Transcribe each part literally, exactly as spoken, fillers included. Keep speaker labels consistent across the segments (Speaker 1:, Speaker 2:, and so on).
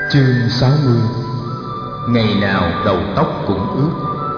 Speaker 1: Chương sáu mươi. Ngày nào đầu tóc cũng ướt.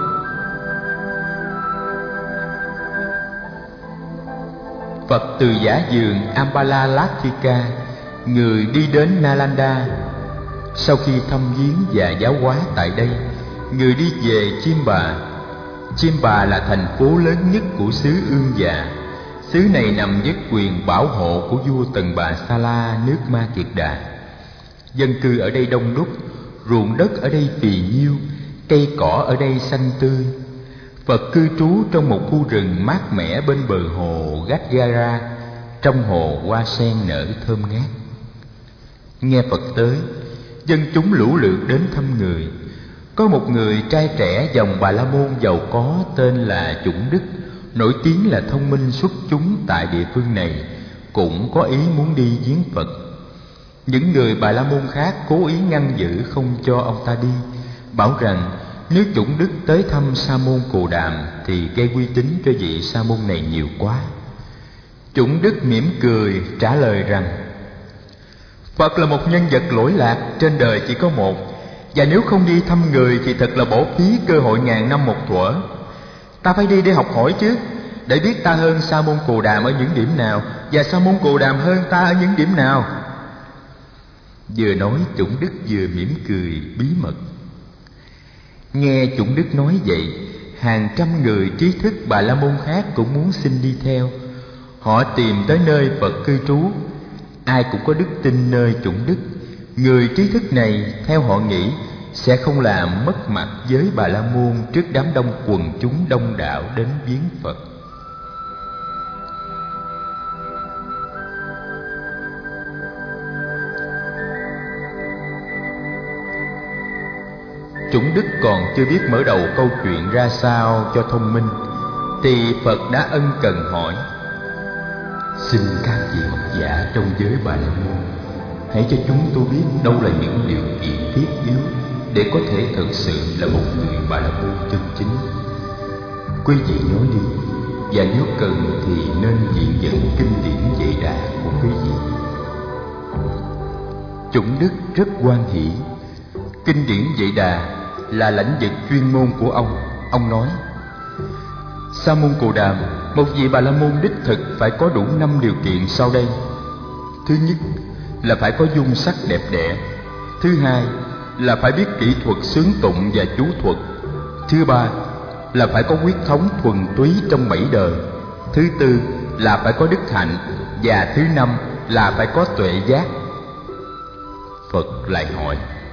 Speaker 1: Phật từ giả vườn Ambalalatthika, người đi đến Nalanda. Sau khi thăm viếng và giáo hóa tại đây, người đi về Chimba. Chimba là thành phố lớn nhất của xứ Ương Già. Xứ này nằm dưới quyền bảo hộ của vua Tần Bà Sa La nước Ma Kiệt Đà. Dân cư ở đây đông đúc, ruộng đất ở đây phì nhiêu, cây cỏ ở đây xanh tươi. Phật cư trú trong một khu rừng mát mẻ bên bờ hồ Gadgara. Trong hồ hoa sen nở thơm ngát. Nghe Phật tới, dân chúng lũ lượt đến thăm người. Có một người trai trẻ dòng Bà La Môn giàu có tên là Chủng Đức, nổi tiếng là thông minh xuất chúng tại địa phương này, cũng có ý muốn đi viếng Phật. Những người Bà La Môn khác cố ý ngăn giữ không cho ông ta đi, bảo rằng nếu Chủng Đức tới thăm Sa môn Cồ Đàm thì gây uy tín cho vị Sa môn này nhiều quá. Chủng Đức mỉm cười trả lời rằng: Phật là một nhân vật lỗi lạc, trên đời chỉ có một, và nếu không đi thăm người thì thật là bỏ phí cơ hội ngàn năm một thuở. Ta phải đi để học hỏi chứ, để biết ta hơn Sa môn Cồ Đàm ở những điểm nào, và Sa môn Cồ Đàm hơn ta ở những điểm nào. Vừa nói, Chủng Đức vừa mỉm cười bí mật. Nghe Chủng Đức nói vậy, hàng trăm người trí thức Bà La Môn khác cũng muốn xin đi theo. Họ tìm tới nơi Phật cư trú. Ai cũng có đức tin nơi Chủng Đức. Người trí thức này, theo họ nghĩ, sẽ không làm mất mặt với Bà La Môn trước đám đông quần chúng đông đảo đến viếng Phật. Chủng Đức còn chưa biết mở đầu câu chuyện ra sao cho thông minh, thì Phật đã ân cần hỏi: Xin các vị học giả trong giới Bà La Môn, hãy cho chúng tôi biết đâu là những điều kiện thiết yếu để có thể thực sự là một người Bà La Môn chân chính. Quý vị nói đi, và nếu cần thì nên viện dẫn kinh điển Vệ Đà của quý vị. Chủng Đức rất hoan hỷ. Kinh điển Vệ Đà là lãnh vực chuyên môn của ông. Ông nói: Sa môn Cồ Đàm, một vị Bà La Môn đích thực phải có đủ năm điều kiện sau đây. Thứ nhất là phải có dung sắc đẹp đẽ. Thứ hai là phải biết kỹ thuật xướng tụng và chú thuật. Thứ ba là phải có huyết thống thuần túy trong bảy đời. Thứ tư là phải có đức hạnh. Và thứ năm là phải có tuệ giác. Phật lại hỏi: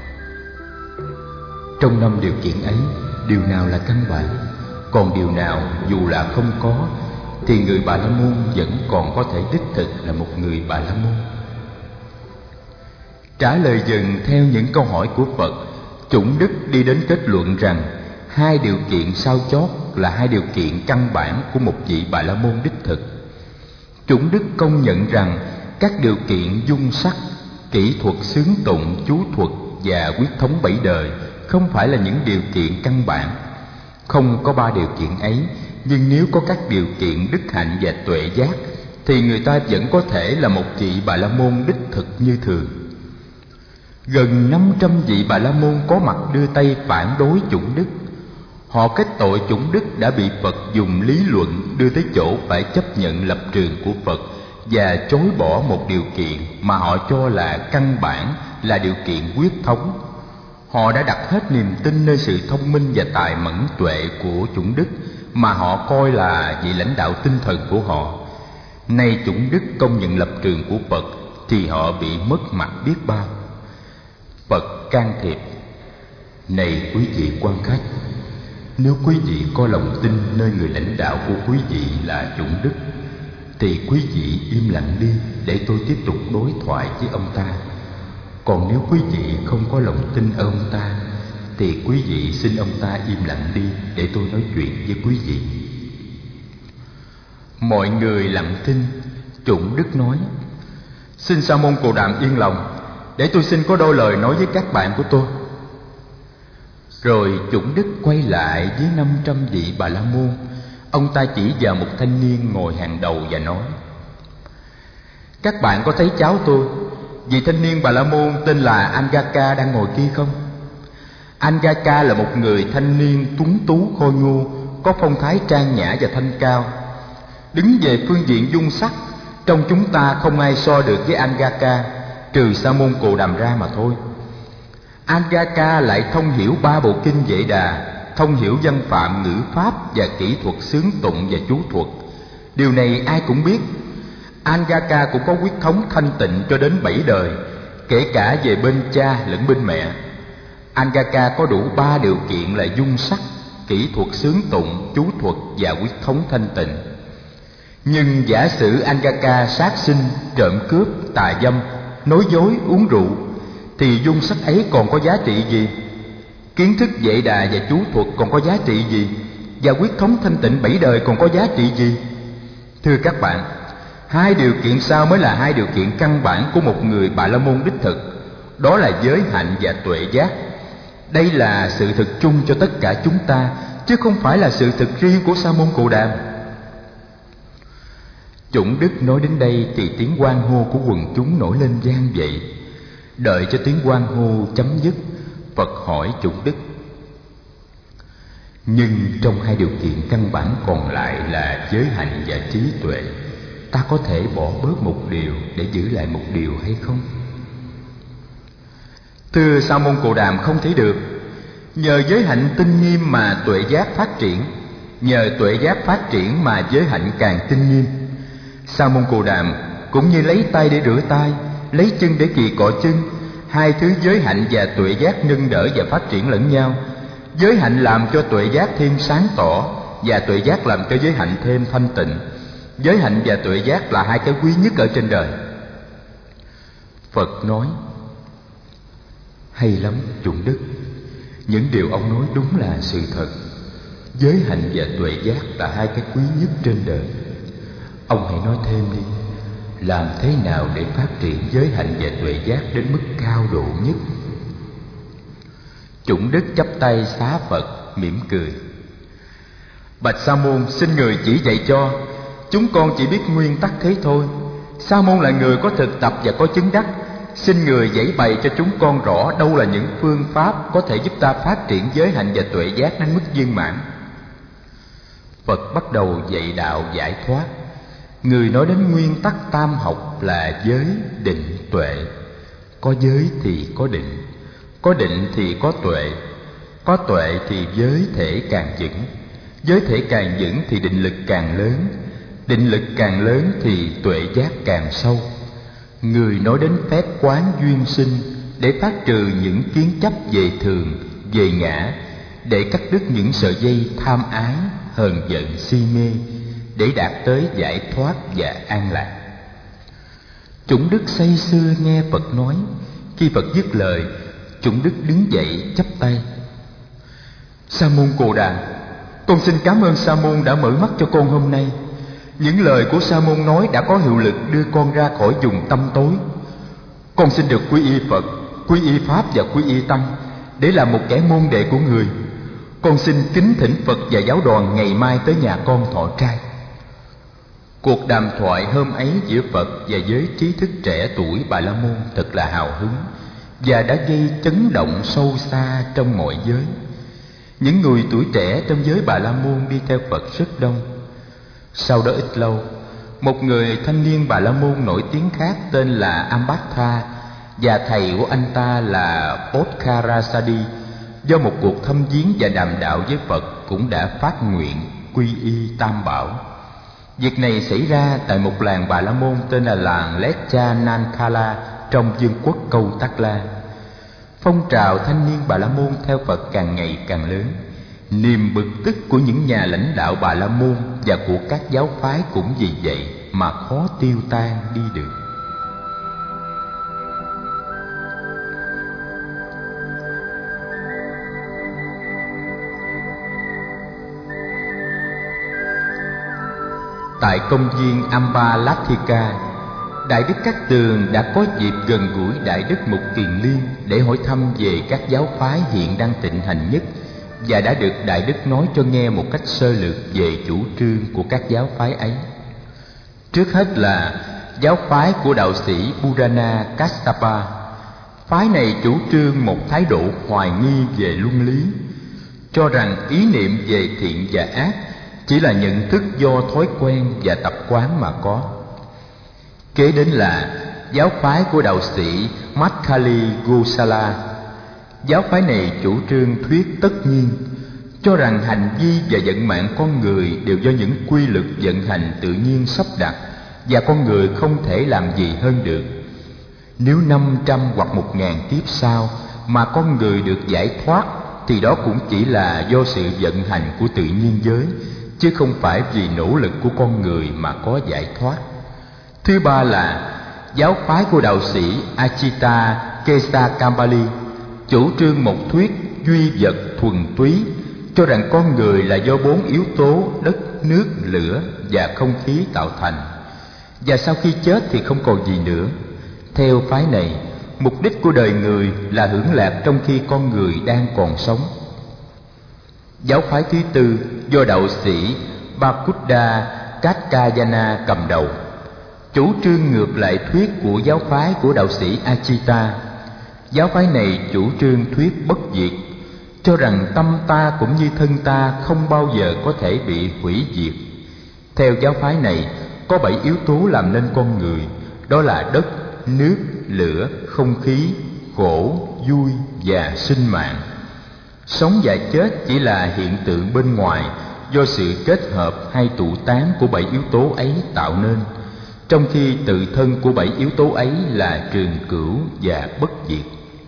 Speaker 1: Trong năm điều kiện ấy, điều nào là căn bản? Còn điều nào dù là không có thì người Bà La Môn vẫn còn có thể đích thực là một người Bà La Môn? Trả lời dần theo những câu hỏi của Phật, Chủng Đức đi đến kết luận rằng hai điều kiện sau chót là hai điều kiện căn bản của một vị Bà La Môn đích thực. Chủng Đức công nhận rằng các điều kiện dung sắc, kỹ thuật xướng tụng, chú thuật và huyết thống bảy đời không phải là những điều kiện căn bản. Không có ba điều kiện ấy, nhưng nếu có các điều kiện đức hạnh và tuệ giác thì người ta vẫn có thể là một vị Bà La Môn đích thực như thường. Gần năm trăm vị Bà La Môn có mặt đưa tay phản đối Chủng Đức. Họ kết tội Chủng Đức đã bị Phật dùng lý luận đưa tới chỗ phải chấp nhận lập trường của Phật và chối bỏ một điều kiện mà họ cho là căn bản, là điều kiện huyết thống. Họ đã đặt hết niềm tin nơi sự thông minh và tài mẫn tuệ của Chủng Đức mà họ coi là vị lãnh đạo tinh thần của họ. Nay Chủng Đức công nhận lập trường của Phật thì họ bị mất mặt biết bao. Phật can thiệp: Này quý vị quan khách, nếu quý vị có lòng tin nơi người lãnh đạo của quý vị là Chủng Đức thì quý vị im lặng đi để tôi tiếp tục đối thoại với ông ta. Còn nếu quý vị không có lòng tin ở ông ta thì quý vị xin ông ta im lặng đi để tôi nói chuyện với quý vị. Mọi người lặng thinh. Chủng Đức nói: Xin Sa môn Cồ Đàm yên lòng, để tôi xin có đôi lời nói với các bạn của tôi. Rồi Chủng Đức quay lại với năm trăm vị Bà La Môn. Ông ta chỉ vào một thanh niên ngồi hàng đầu và nói: Các bạn có thấy cháu tôi, vị thanh niên Bà La Môn tên là Angaka đang ngồi kia không? Angaka là một người thanh niên tuấn tú khôi ngô, có phong thái trang nhã và thanh cao. Đứng về phương diện dung sắc, trong chúng ta không ai so được với Angaka, trừ Sa môn Cồ Đàm ra mà thôi. Angaka lại thông hiểu ba bộ kinh Vệ Đà, thông hiểu văn phạm, ngữ pháp và kỹ thuật xướng tụng và chú thuật. Điều này ai cũng biết. Angaka cũng có huyết thống thanh tịnh cho đến bảy đời, kể cả về bên cha lẫn bên mẹ. Angaka có đủ ba điều kiện là dung sắc, kỹ thuật xướng tụng, chú thuật và huyết thống thanh tịnh. Nhưng giả sử Angaka sát sinh, trộm cướp, tà dâm, nói dối, uống rượu, thì dung sắc ấy còn có giá trị gì? Kiến thức Vệ Đà và chú thuật còn có giá trị gì? Và huyết thống thanh tịnh bảy đời còn có giá trị gì? Thưa các bạn, hai điều kiện sau mới là hai điều kiện căn bản của một người Bà La Môn đích thực. Đó là giới hạnh và tuệ giác. Đây là sự thực chung cho tất cả chúng ta, chứ không phải là sự thực riêng của Sa môn Cồ Đàm. Chủng Đức nói đến đây thì tiếng hoan hô của quần chúng nổi lên vang dậy. Đợi cho tiếng hoan hô chấm dứt, Phật hỏi Chủng Đức: nhưng trong hai điều kiện căn bản còn lại là giới hạnh và trí tuệ, ta có thể bỏ bớt một điều để giữ lại một điều hay không? Thưa Sa môn Cồ Đàm, không thể được. Nhờ giới hạnh tinh nghiêm mà tuệ giác phát triển, nhờ tuệ giác phát triển mà giới hạnh càng tinh nghiêm. Sa môn Cồ Đàm cũng như lấy tay để rửa tay, lấy chân để kỳ cọ chân, hai thứ giới hạnh và tuệ giác nâng đỡ và phát triển lẫn nhau. Giới hạnh làm cho tuệ giác thêm sáng tỏ, và tuệ giác làm cho giới hạnh thêm thanh tịnh. Giới hạnh và tuệ giác là hai cái quý nhất ở trên đời. Phật nói: hay lắm Chủng Đức, những điều ông nói đúng là sự thật. Giới hạnh và tuệ giác là hai cái quý nhất trên đời. Ông hãy nói thêm đi, làm thế nào để phát triển giới hạnh và tuệ giác đến mức cao độ nhất? Chủng Đức chắp tay xá Phật, mỉm cười: bạch Sa môn, xin người chỉ dạy cho. Chúng con chỉ biết nguyên tắc thế thôi. Sa môn là người có thực tập và có chứng đắc, xin người giải bày cho chúng con rõ đâu là những phương pháp có thể giúp ta phát triển giới hạnh và tuệ giác đến mức viên mãn. Phật bắt đầu dạy đạo giải thoát. Người nói đến nguyên tắc tam học là giới, định, tuệ. Có giới thì có định, có định thì có tuệ, có tuệ thì giới thể càng vững, giới thể càng vững thì định lực càng lớn, định lực càng lớn thì tuệ giác càng sâu. Người nói đến phép quán duyên sinh để phát trừ những kiến chấp về thường, về ngã, để cắt đứt những sợi dây tham ái, hờn giận, si mê, để đạt tới giải thoát và an lạc. Chủng Đức say sưa nghe Phật nói. Khi Phật dứt lời, Chủng Đức đứng dậy chắp tay: Sa môn Cồ Đàm, con xin cảm ơn Sa môn đã mở mắt cho con hôm nay. Những lời của Sa môn nói đã có hiệu lực đưa con ra khỏi vùng tăm tối. Con xin được quy y Phật, quy y Pháp và quy y Tăng để làm một kẻ môn đệ của người. Con xin kính thỉnh Phật và giáo đoàn ngày mai tới nhà con thọ trai. Cuộc đàm thoại hôm ấy giữa Phật và giới trí thức trẻ tuổi Bà La Môn thật là hào hứng và đã gây chấn động sâu xa trong mọi giới. Những người tuổi trẻ trong giới Bà La Môn đi theo Phật rất đông. Sau đó ít lâu, một người thanh niên Bà La Môn nổi tiếng khác tên là Ambatha và thầy của anh ta là Bodhkarasadi, do một cuộc thăm viếng và đàm đạo với Phật cũng đã phát nguyện quy y Tam Bảo. Việc này xảy ra tại một làng Bà La Môn tên là làng Leccha-Nankala trong vương quốc Câu Tắc La. Phong trào thanh niên Bà La Môn theo Phật càng ngày càng lớn. Niềm bực tức của những nhà lãnh đạo Bà La Môn và của các giáo phái cũng vì vậy mà khó tiêu tan đi được. Tại công viên Ambalathika, Đại Đức Cát Tường đã có dịp gần gũi Đại Đức Mục Kiền Liên để hỏi thăm về các giáo phái hiện đang thịnh hành nhất, và đã được Đại Đức nói cho nghe một cách sơ lược về chủ trương của các giáo phái ấy. Trước hết là giáo phái của đạo sĩ Purana Kassapa. Phái này chủ trương một thái độ hoài nghi về luân lý, cho rằng ý niệm về thiện và ác chỉ là nhận thức do thói quen và tập quán mà có. Kế đến là giáo phái của đạo sĩ Madkhali Gosala. Giáo phái này chủ trương thuyết tất nhiên, cho rằng hành vi và vận mạng con người đều do những quy luật vận hành tự nhiên sắp đặt, và con người không thể làm gì hơn được. Nếu năm trăm hoặc một ngàn kiếp sau mà con người được giải thoát, thì đó cũng chỉ là do sự vận hành của tự nhiên giới, chứ không phải vì nỗ lực của con người mà có giải thoát. Thứ ba là giáo phái của đạo sĩ Achita Kesakambali, chủ trương một thuyết duy vật thuần túy, cho rằng con người là do bốn yếu tố đất, nước, lửa và không khí tạo thành, và sau khi chết thì không còn gì nữa. Theo phái này, mục đích của đời người là hưởng lạc trong khi con người đang còn sống. Giáo phái thứ tư do đạo sĩ Bakuda Katkayana cầm đầu, chủ trương ngược lại thuyết của giáo phái của đạo sĩ Achita. Giáo phái này chủ trương thuyết bất diệt, cho rằng tâm ta cũng như thân ta không bao giờ có thể bị hủy diệt. Theo giáo phái này, có bảy yếu tố làm nên con người, đó là đất, nước, lửa, không khí, khổ, vui và sinh mạng. Sống và chết chỉ là hiện tượng bên ngoài do sự kết hợp hay tụ tán của bảy yếu tố ấy tạo nên, trong khi tự thân của bảy yếu tố ấy là trường cửu và bất diệt.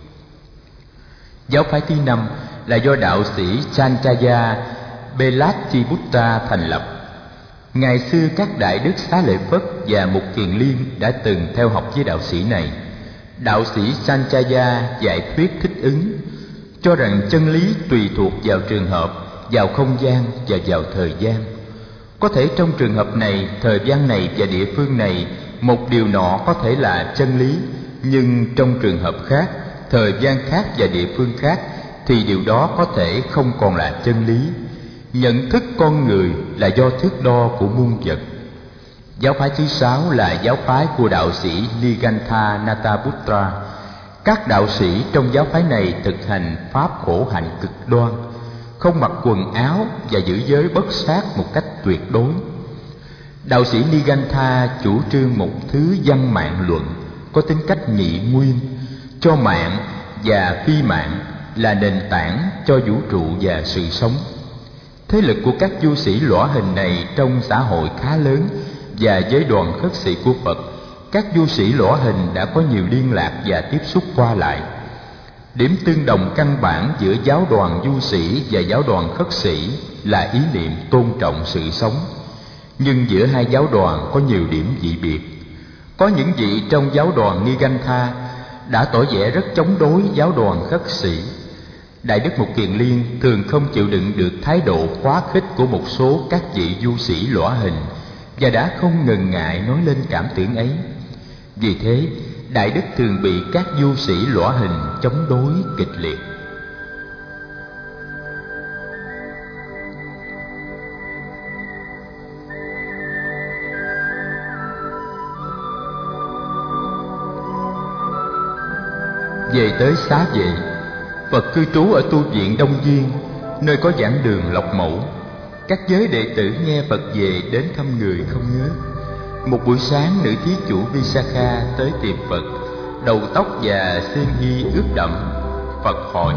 Speaker 1: Giáo phái thứ năm là do đạo sĩ Chanchaya Belatthiputta thành lập. Ngày xưa các đại đức Xá Lợi Phất và Mục Kiền Liên đã từng theo học với đạo sĩ này. Đạo sĩ Sanchaya dạy thuyết thích ứng, cho rằng chân lý tùy thuộc vào trường hợp, vào không gian và vào thời gian. Có thể trong trường hợp này, thời gian này và địa phương này, một điều nọ có thể là chân lý, nhưng trong trường hợp khác, thời gian khác và địa phương khác, thì điều đó có thể không còn là chân lý. Nhận thức con người là do thước đo của muôn vật. Giáo phái thứ sáu là giáo phái của đạo sĩ Nigantha Nataputra. Các đạo sĩ trong giáo phái này thực hành pháp khổ hạnh cực đoan, không mặc quần áo và giữ giới bất sát một cách tuyệt đối. Đạo sĩ Nigantha chủ trương một thứ văn mạng luận có tính cách nhị nguyên, cho mạng và phi mạng là nền tảng cho vũ trụ và sự sống. Thế lực của các du sĩ lõa hình này trong xã hội khá lớn, và với đoàn khất sĩ của Phật, các du sĩ lõa hình đã có nhiều liên lạc và tiếp xúc qua lại. Điểm tương đồng căn bản giữa giáo đoàn du sĩ và giáo đoàn khất sĩ là ý niệm tôn trọng sự sống. Nhưng giữa hai giáo đoàn có nhiều điểm dị biệt. Có những vị trong giáo đoàn Nigantha đã tỏ vẻ rất chống đối giáo đoàn khất sĩ. Đại đức Mục Kiền Liên thường không chịu đựng được thái độ quá khích của một số các vị du sĩ lõa hình, và đã không ngần ngại nói lên cảm tưởng ấy. Vì thế, đại đức thường bị các du sĩ lõa hình chống đối kịch liệt. Về tới Xá Vệ, Phật cư trú ở tu viện Đông Viên, nơi có giảng đường Lộc Mẫu. Các giới đệ tử nghe Phật về đến thăm người không ngớt. Một buổi sáng, nữ thí chủ Visakha tới tìm Phật, đầu tóc và xiêm y ướt đẫm. Phật hỏi: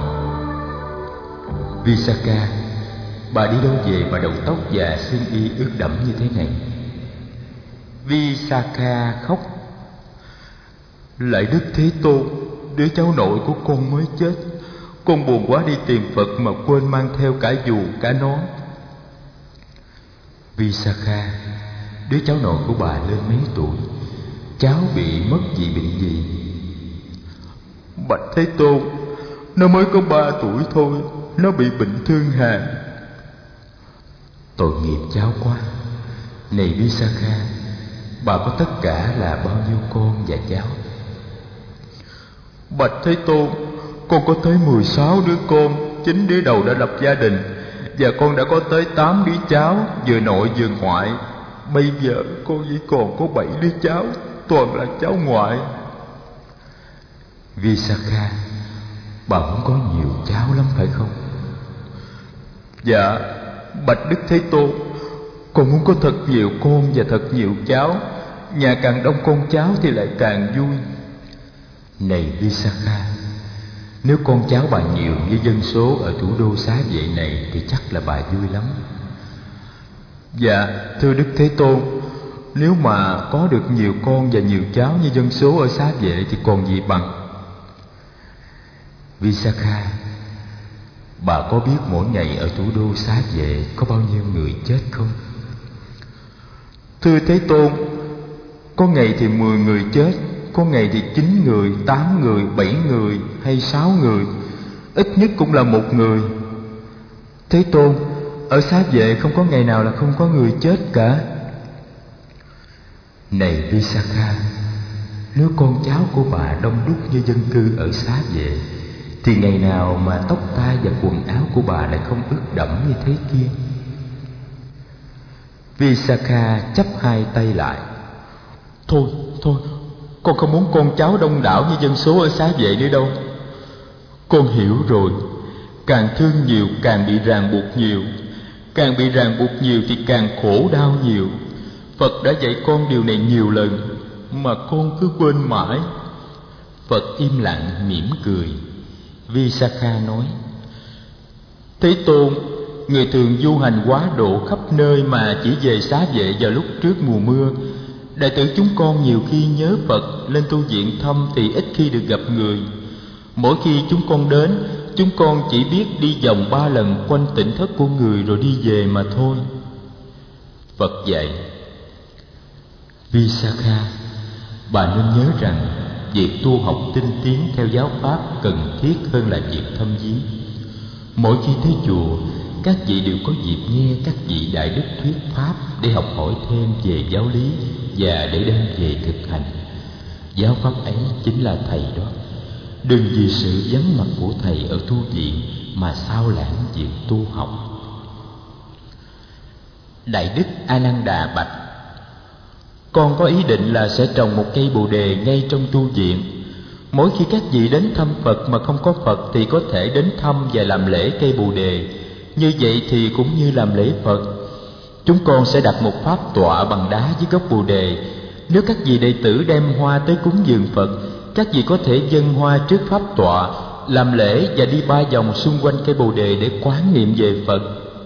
Speaker 1: Visakha, bà đi đâu về mà đầu tóc và xiêm y ướt đẫm như thế này? Visakha khóc: Lạy Đức Thế Tôn, đứa cháu nội của con mới chết. Con buồn quá đi tìm Phật mà quên mang theo cả dù cả nón. Visakha, đứa cháu nội của bà lên mấy tuổi? Cháu bị mất vì bệnh gì? Bạch Thế Tôn, nó mới có ba tuổi thôi, nó bị bệnh thương hàn. Tội nghiệp cháu quá. Này Visakha, bà có tất cả là bao nhiêu con và cháu? Bạch Thế Tôn, con có tới mười sáu đứa con, chín đứa đầu đã lập gia đình, và con đã có tới tám đứa cháu, vừa nội vừa ngoại. Bây giờ con chỉ còn có bảy đứa cháu. toàn là cháu ngoại. Visakha, bà muốn có nhiều cháu lắm phải không? Dạ, bạch Đức Thế Tôn, con muốn có thật nhiều con và thật nhiều cháu. Nhà càng đông con cháu thì lại càng vui. Này Visakha, nếu con cháu bà nhiều như dân số ở thủ đô Xá Vệ này thì chắc là bà vui lắm. Dạ, thưa Đức Thế Tôn, nếu mà có được nhiều con và nhiều cháu như dân số ở Xá Vệ thì còn gì bằng. Visakha, bà có biết mỗi ngày ở thủ đô Xá Vệ có bao nhiêu người chết không? Thưa Thế Tôn, có ngày thì mười người chết, có ngày thì chín người, tám người, bảy người hay sáu người, ít nhất cũng là một người. Thế Tôn, ở Xá Vệ không có ngày nào là không có người chết cả. Này Visakha, nếu con cháu của bà đông đúc như dân cư ở Xá Vệ thì ngày nào mà tóc tai và quần áo của bà lại không ướt đẫm như thế kia. Visakha chắp hai tay lại. Thôi, thôi, con không muốn con cháu đông đảo như dân số ở Xá Vệ nữa đâu. Con hiểu rồi, càng thương nhiều càng bị ràng buộc nhiều, càng bị ràng buộc nhiều thì càng khổ đau nhiều. Phật đã dạy con điều này nhiều lần mà con cứ quên mãi. Phật im lặng mỉm cười. Visakha nói: Thế Tôn, người thường du hành quá độ khắp nơi mà chỉ về Xá Vệ vào lúc trước mùa mưa. Đệ tử chúng con nhiều khi nhớ Phật lên tu viện thăm thì ít khi được gặp người. Mỗi khi chúng con đến, chúng con chỉ biết đi vòng ba lần quanh tỉnh thất của người rồi đi về mà thôi. Phật dạy: Visakha, bà nên nhớ rằng việc tu học tinh tiến theo giáo pháp cần thiết hơn là việc thăm viếng. Mỗi khi tới chùa, các vị đều có dịp nghe các vị đại đức thuyết pháp để học hỏi thêm về giáo lý và để đem về thực hành. Giáo pháp ấy chính là thầy đó. Đừng vì sự vắng mặt của thầy ở tu viện mà sao lãng việc tu học. Đại đức A Nan Đà bạch: Con có ý định là sẽ trồng một cây bồ đề ngay trong tu viện. Mỗi khi các vị đến thăm Phật mà không có Phật thì có thể đến thăm và làm lễ cây bồ đề. Như vậy thì cũng như làm lễ Phật. Chúng con sẽ đặt một pháp tọa bằng đá dưới gốc bồ đề. Nếu các vị đệ tử đem hoa tới cúng dường Phật, các vị có thể dâng hoa trước pháp tọa, làm lễ và đi ba vòng xung quanh cây bồ đề để quán niệm về Phật.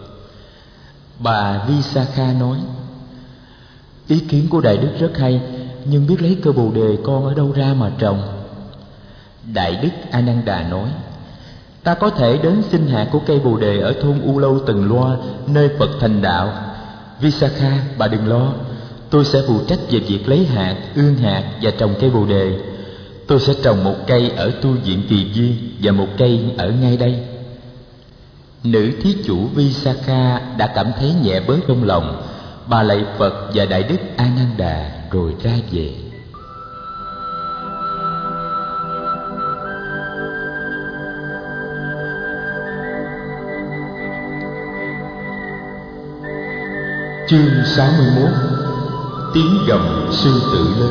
Speaker 1: Bà Visakha nói: Ý kiến của Đại Đức rất hay, nhưng biết lấy cây bồ đề con ở đâu ra mà trồng? Đại Đức A Nan Đà nói: Ta có thể đến xin hạt của cây bồ đề ở thôn U Lâu Từng Loa, nơi Phật thành đạo. Visakha, bà đừng lo, tôi sẽ phụ trách về việc lấy hạt, ương hạt và trồng cây bồ đề. Tôi sẽ trồng một cây ở tu viện Kỳ Viên và một cây ở ngay đây. Nữ thí chủ Visakha đã cảm thấy nhẹ bớt trong lòng. Bà lạy Phật và Đại Đức A Nan Đà rồi ra về. Chương sáu mươi mốt. Tiếng gầm sư tử lớn.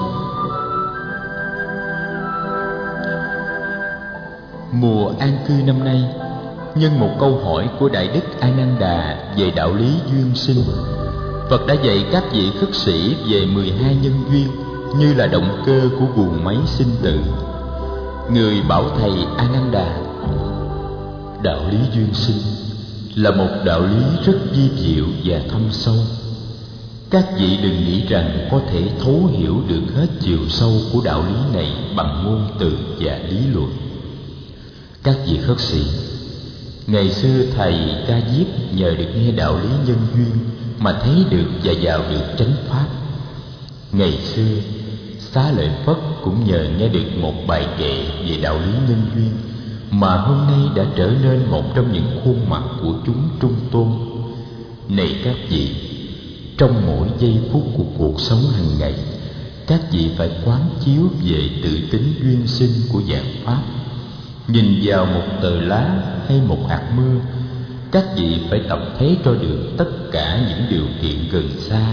Speaker 1: Mùa an cư năm nay, nhân một câu hỏi của Đại Đức A Nan Đà về đạo lý duyên sinh, Phật đã dạy các vị khất sĩ về mười hai nhân duyên như là động cơ của guồng máy sinh tử. Người bảo thầy A Nan Đà: Đạo lý duyên sinh là một đạo lý rất vi diệu và thâm sâu. Các vị đừng nghĩ rằng có thể thấu hiểu được hết chiều sâu của đạo lý này bằng ngôn từ và lý luận. Các vị khất sĩ, ngày xưa thầy Ca Diếp nhờ được nghe đạo lý nhân duyên mà thấy được và vào được chánh pháp. Ngày xưa Xá Lợi Phất cũng nhờ nghe được một bài kệ về đạo lý nhân duyên mà hôm nay đã trở nên một trong những khuôn mặt của chúng trung tôn. Này các vị, trong mỗi giây phút của cuộc sống hàng ngày, các vị phải quán chiếu về tự tính duyên sinh của vạn pháp. Nhìn vào một tờ lá hay một hạt mưa, các vị phải tập thấy cho được tất cả những điều kiện gần xa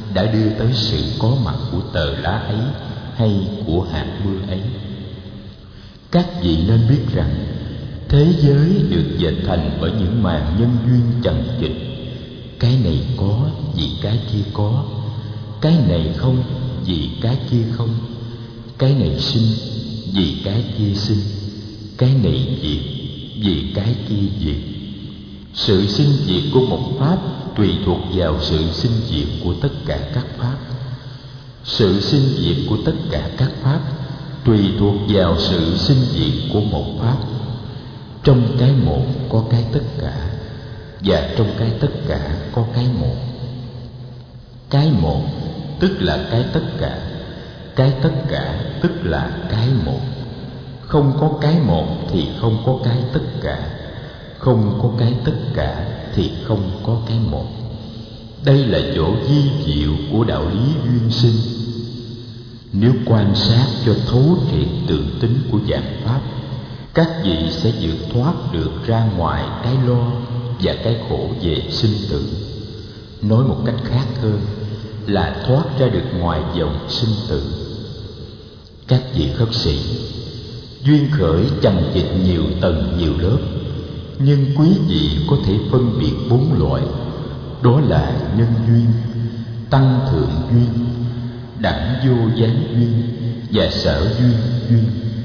Speaker 1: đã đưa tới sự có mặt của tờ lá ấy hay của hạt mưa ấy. Các vị nên biết rằng thế giới được dệt thành bởi những màn nhân duyên chằng chịt. Cái này có vì cái kia có, cái này không vì cái kia không, cái này sinh vì cái kia sinh, cái này diệt vì cái kia diệt. Sự sinh diệt của một pháp tùy thuộc vào sự sinh diệt của tất cả các pháp. Sự sinh diệt của tất cả các pháp tùy thuộc vào sự sinh diệt của một pháp. Trong cái một có cái tất cả, và trong cái tất cả có cái một. Cái một tức là cái tất cả, cái tất cả tức là cái một. Không có cái một thì không có cái tất cả, không có cái tất cả thì không có cái một. Đây là chỗ vi diệu của đạo lý duyên sinh. Nếu quan sát cho thấu triệt tường tính của dạng pháp, các vị sẽ vượt thoát được ra ngoài cái lo và cái khổ về sinh tử. Nói một cách khác hơn là thoát ra được ngoài vòng sinh tử. Các vị khất sĩ, duyên khởi chằng chịt nhiều tầng nhiều lớp, nhưng quý vị có thể phân biệt bốn loại. Đó là nhân duyên, tăng thượng duyên, đẳng vô gián duyên và sở duyên duyên.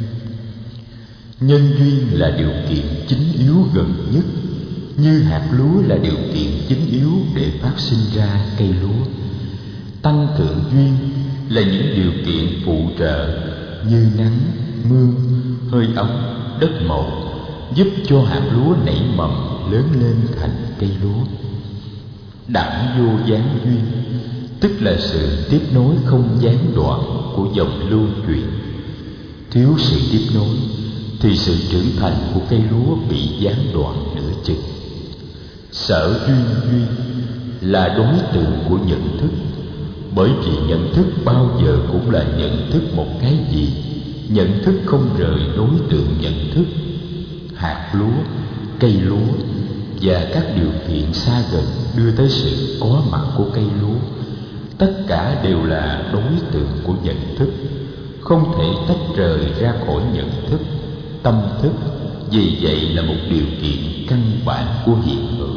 Speaker 1: Nhân duyên là điều kiện chính yếu gần nhất, như hạt lúa là điều kiện chính yếu để phát sinh ra cây lúa. Tăng thượng duyên là những điều kiện phụ trợ như nắng, mưa, hơi ấm, đất màu, giúp cho hạt lúa nảy mầm lớn lên thành cây lúa. Đẳng vô gián duyên tức là sự tiếp nối không gián đoạn của dòng lưu chuyển. Thiếu sự tiếp nối thì sự trưởng thành của cây lúa bị gián đoạn nửa chừng. Sở duyên duyên là đối tượng của nhận thức, bởi vì nhận thức bao giờ cũng là nhận thức một cái gì. Nhận thức không rời đối tượng nhận thức. Hạt lúa, cây lúa và các điều kiện xa gần đưa tới sự có mặt của cây lúa, tất cả đều là đối tượng của nhận thức, không thể tách rời ra khỏi nhận thức. Tâm thức vì vậy là một điều kiện căn bản của hiện hữu.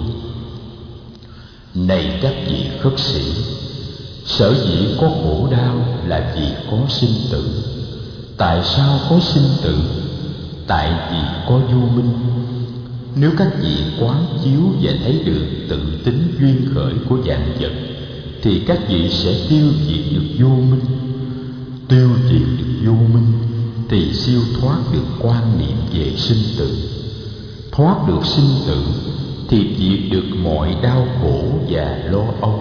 Speaker 1: Này các vị khất sĩ, sở dĩ có khổ đau là vì có sinh tử. Tại sao có sinh tử? Tại vì có vô minh. Nếu các vị quán chiếu và thấy được tự tính duyên khởi của vạn vật, thì các vị sẽ tiêu diệt được vô minh. Tiêu diệt được vô minh thì siêu thoát được quan niệm về sinh tử. Thoát được sinh tử thì diệt được mọi đau khổ và lo âu.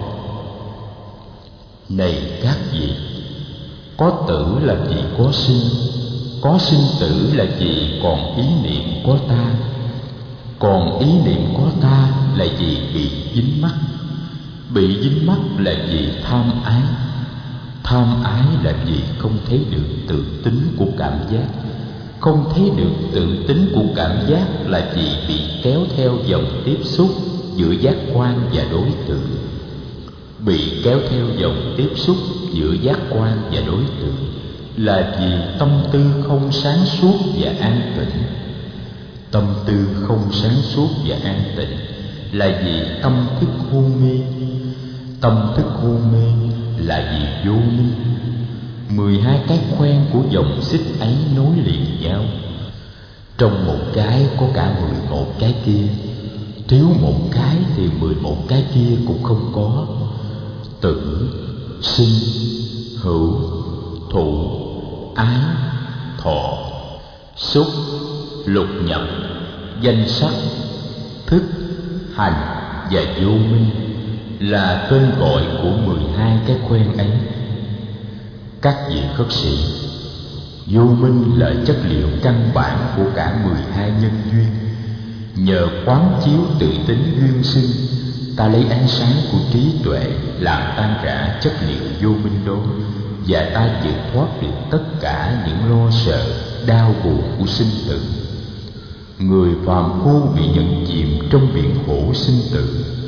Speaker 1: Này các vị, có tử là vì có sinh, có sinh tử là vì còn ý niệm có ta, còn ý niệm có ta là vì bị dính mắc, bị dính mắc là vì tham ái, tham ái là vì không thấy được tự tính của cảm giác, không thấy được tự tính của cảm giác là vì bị kéo theo dòng tiếp xúc giữa giác quan và đối tượng. Bị kéo theo dòng tiếp xúc giữa giác quan và đối tượng là vì tâm tư không sáng suốt và an tịnh. Tâm tư không sáng suốt và an tịnh là vì tâm thức hôn mê. Tâm thức hôn mê là vì vô minh. Mười hai cái khoen của dòng xích ấy nối liền nhau. Trong một cái có cả mười một cái kia, thiếu một cái thì mười một cái kia cũng không có. Tử, sinh, hữu, thụ, ái, thọ, xúc, lục nhập, danh sắc, thức, hành và vô minh là tên gọi của mười hai cái khoen ấy. Các vị khất sĩ, vô minh là chất liệu căn bản của cả mười hai nhân duyên. Nhờ quán chiếu tự tính duyên sinh, ta lấy ánh sáng của trí tuệ làm tan rã chất liệu vô minh đó, và ta vượt thoát được tất cả những lo sợ, đau buồn của sinh tử. Người phàm phu bị nhận chìm trong biển khổ sinh tử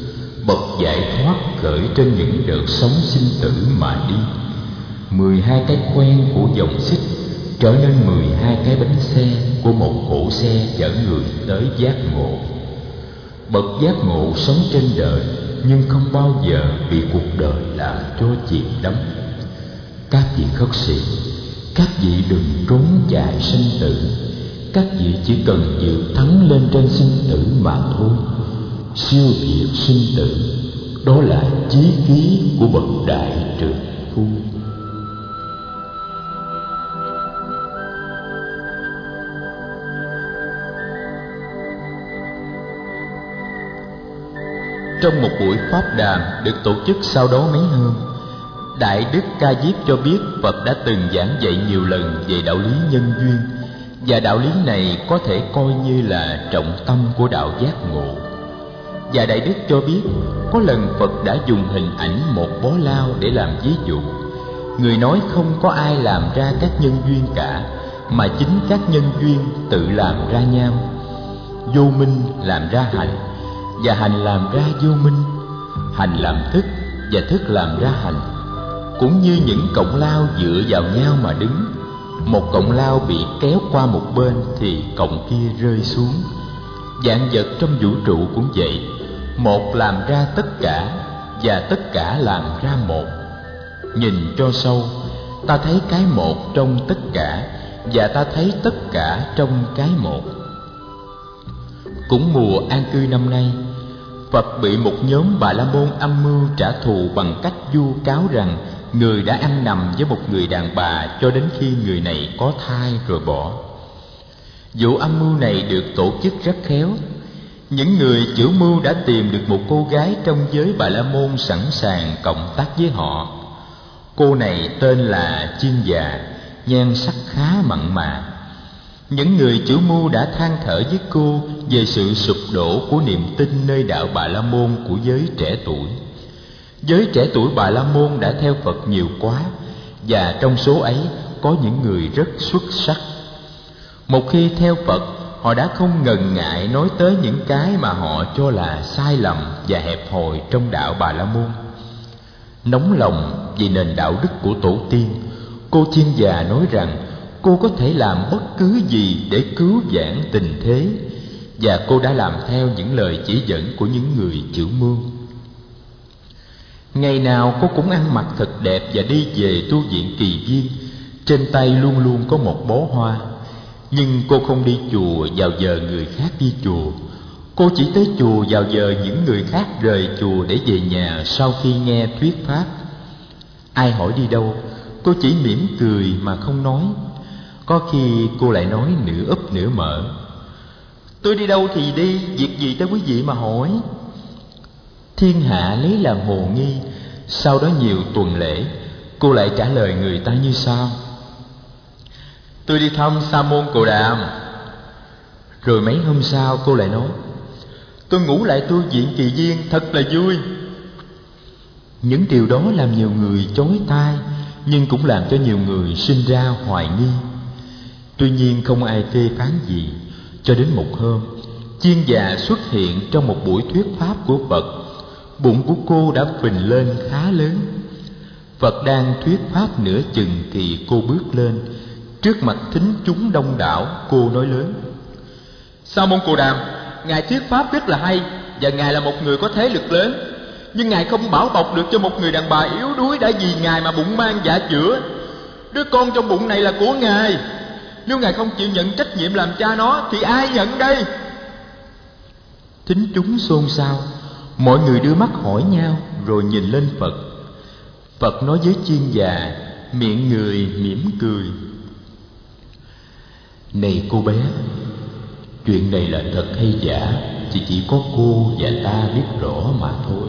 Speaker 1: bậc giải thoát khởi trên những đợt sóng sinh tử mà đi. Mười hai cái khoen của dòng xích trở nên mười hai cái bánh xe của một cỗ xe chở người tới giác ngộ. Bậc giác ngộ sống trên đời nhưng không bao giờ bị cuộc đời làm cho chìm đắm. Các vị khất sĩ, các vị đừng trốn chạy sinh tử. Các vị chỉ cần dự thắng lên trên sinh tử mà thôi. Siêu diệt sinh tử, đó là chí khí của bậc đại trượng phu. Trong một buổi pháp đàm được tổ chức sau đó mấy hôm, Đại Đức Ca Diếp cho biết Phật đã từng giảng dạy nhiều lần về đạo lý nhân duyên, và đạo lý này có thể coi như là trọng tâm của đạo giác ngộ. Và Đại Đức cho biết có lần Phật đã dùng hình ảnh một bó lao để làm ví dụ. Người nói không có ai làm ra các nhân duyên cả, mà chính các nhân duyên tự làm ra nhau. Vô minh làm ra hành, và hành làm ra vô minh. Hành làm thức, và thức làm ra hành. Cũng như những cọng lao dựa vào nhau mà đứng, một cọng lao bị kéo qua một bên thì cọng kia rơi xuống. Vạn vật trong vũ trụ cũng vậy, một làm ra tất cả, và tất cả làm ra một. Nhìn cho sâu, ta thấy cái một trong tất cả, và ta thấy tất cả trong cái một. Cũng mùa an cư năm nay, Phật bị một nhóm Bà La Môn âm mưu trả thù bằng cách vu cáo rằng người đã ăn nằm với một người đàn bà cho đến khi người này có thai rồi bỏ. Vụ âm mưu này được tổ chức rất khéo. Những người chủ mưu đã tìm được một cô gái trong giới Bà La Môn sẵn sàng cộng tác với họ. Cô này tên là Chiên Già, nhan sắc khá mặn mà. Những người chủ mưu đã than thở với cô về sự sụp đổ của niềm tin nơi đạo Bà La Môn của giới trẻ tuổi. Giới trẻ tuổi Bà La Môn đã theo Phật nhiều quá, và trong số ấy có những người rất xuất sắc. Một khi theo Phật, họ đã không ngần ngại nói tới những cái mà họ cho là sai lầm và hẹp hòi trong đạo Bà La Môn. Nóng lòng vì nền đạo đức của tổ tiên, cô Chiên Già nói rằng cô có thể làm bất cứ gì để cứu vãn tình thế, và cô đã làm theo những lời chỉ dẫn của những người chủ mưu. Ngày nào cô cũng ăn mặc thật đẹp và đi về tu viện Kỳ Viên. Trên tay luôn luôn có một bó hoa. Nhưng cô không đi chùa vào giờ người khác đi chùa. Cô chỉ tới chùa vào giờ những người khác rời chùa để về nhà sau khi nghe thuyết pháp. Ai hỏi đi đâu, cô chỉ mỉm cười mà không nói. Có khi cô lại nói nửa úp nửa mở: tôi đi đâu thì đi, việc gì tới quý vị mà hỏi. Thiên hạ lấy làm hồ nghi. Sau đó nhiều tuần lễ, cô lại trả lời người ta như sau: tôi đi thăm Sa môn Cồ Đàm. Rồi mấy hôm sau cô lại nói: tôi ngủ lại tu viện Kỳ Viên, thật là vui. Những điều đó làm nhiều người chối tai, nhưng cũng làm cho nhiều người sinh ra hoài nghi. Tuy nhiên không ai phê phán gì, cho đến một hôm, Chiên Già xuất hiện trong một buổi thuyết pháp của Phật. Bụng của cô đã phình lên khá lớn. Phật đang thuyết pháp nửa chừng thì cô bước lên. Trước mặt thính chúng đông đảo, cô nói lớn: Sa môn Cồ Đàm, ngài thuyết pháp rất là hay, và ngài là một người có thế lực lớn. Nhưng ngài không bảo bọc được cho một người đàn bà yếu đuối đã vì ngài mà bụng mang dạ chữa. Đứa con trong bụng này là của ngài. Nếu ngài không chịu nhận trách nhiệm làm cha nó thì ai nhận đây? Thính chúng xôn xao. Mọi người đưa mắt hỏi nhau rồi nhìn lên Phật. Phật nói với Chiên Già, miệng người mỉm cười: này cô bé, chuyện này là thật hay giả thì chỉ có cô và ta biết rõ mà thôi.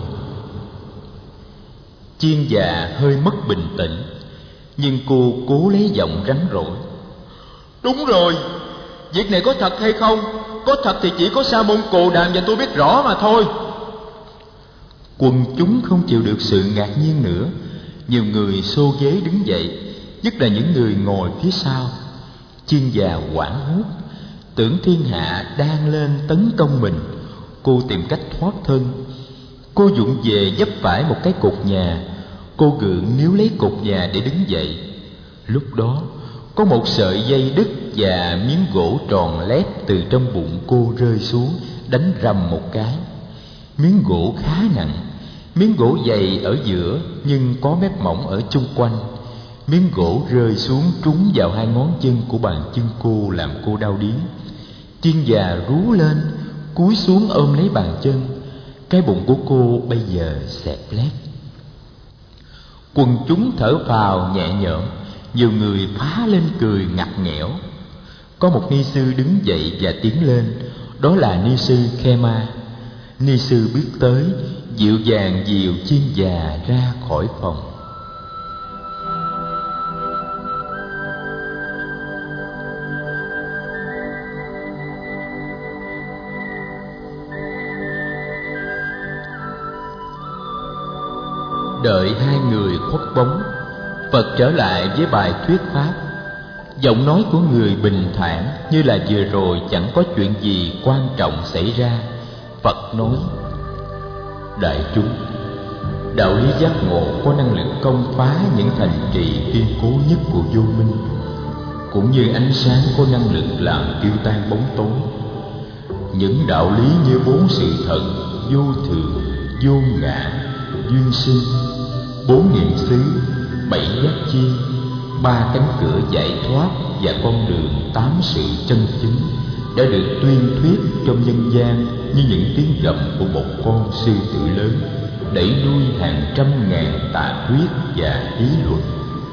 Speaker 1: Chiên Già hơi mất bình tĩnh, nhưng cô cố lấy giọng rắn rỏi: đúng rồi, việc này có thật hay không? Có thật thì chỉ có Sa môn Cồ Đàm và tôi biết rõ mà thôi. Quần chúng không chịu được sự ngạc nhiên nữa. Nhiều người xô ghế đứng dậy, nhất là những người ngồi phía sau. Chiên Già hoảng hốt, tưởng thiên hạ đang lên tấn công mình. Cô tìm cách thoát thân. Cô vụng về vấp phải một cái cột nhà. Cô gượng níu lấy cột nhà để đứng dậy. Lúc đó có một sợi dây đứt và miếng gỗ tròn lét từ trong bụng cô rơi xuống, đánh rầm một cái. Miếng gỗ khá nặng, miếng gỗ dày ở giữa nhưng có mép mỏng ở chung quanh. Miếng gỗ rơi xuống trúng vào hai ngón chân của bàn chân cô, làm cô đau điếng. Tiên già rú lên, cúi xuống ôm lấy bàn chân. Cái bụng của cô bây giờ xẹp lép. Quần chúng thở phào nhẹ nhõm, nhiều người phá lên cười ngặt nghẽo. Có một ni sư đứng dậy và tiến lên, đó là ni sư Khema. Ni sư bước tới, dịu dàng dìu chiên già ra khỏi phòng. Đợi hai người khuất bóng, Phật trở lại với bài thuyết pháp. Giọng nói của người bình thản, như là vừa rồi chẳng có chuyện gì quan trọng xảy ra. Phật nói: đại chúng, đạo lý giác ngộ có năng lực công phá những thành trì kiên cố nhất của vô minh, cũng như ánh sáng có năng lực làm tiêu tan bóng tối. Những đạo lý như bốn sự thật, vô thường, vô ngã, duyên sinh, bốn niệm xứ, bảy giác chi, ba cánh cửa giải thoát và con đường tám sự chân chính đã được tuyên thuyết trong nhân gian như những tiếng gầm của một con sư tử lớn, đẩy lui hàng trăm ngàn tà thuyết và lý luận.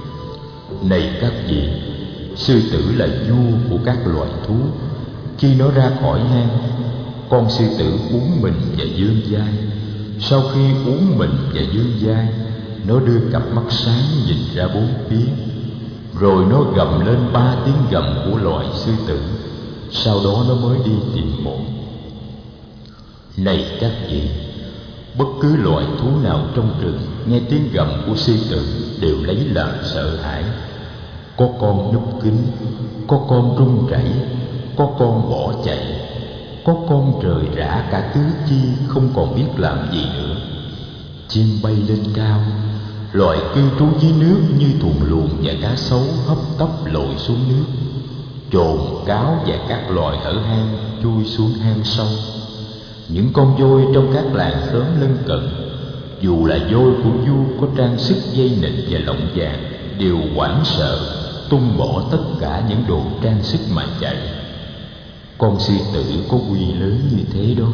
Speaker 1: Này các vị, sư tử là vua của các loài thú. Khi nó ra khỏi hang, con sư tử uốn mình và vươn vai. Sau khi uốn mình và vươn vai, nó đưa cặp mắt sáng nhìn ra bốn phía. Rồi nó gầm lên ba tiếng gầm của loài sư tử. Sau đó nó mới đi tìm mồi. Này các vị, bất cứ loài thú nào trong rừng nghe tiếng gầm của sư tử đều lấy làm sợ hãi. Có con núp kín, có con run rẩy, có con bỏ chạy, có con rời rã cả tứ chi không còn biết làm gì nữa. Chim bay lên cao, loài cư trú dưới nước như thùng luồng và cá sấu hấp tấp lội xuống nước. Trồn, cáo và các loài ở hang chui xuống hang sâu. Những con voi trong các làng xóm lân cận, dù là voi của vua có trang sức dây nịt và lọng vàng, đều hoảng sợ tung bỏ tất cả những đồ trang sức mà chạy. Con sư tử có quy lớn như thế đó.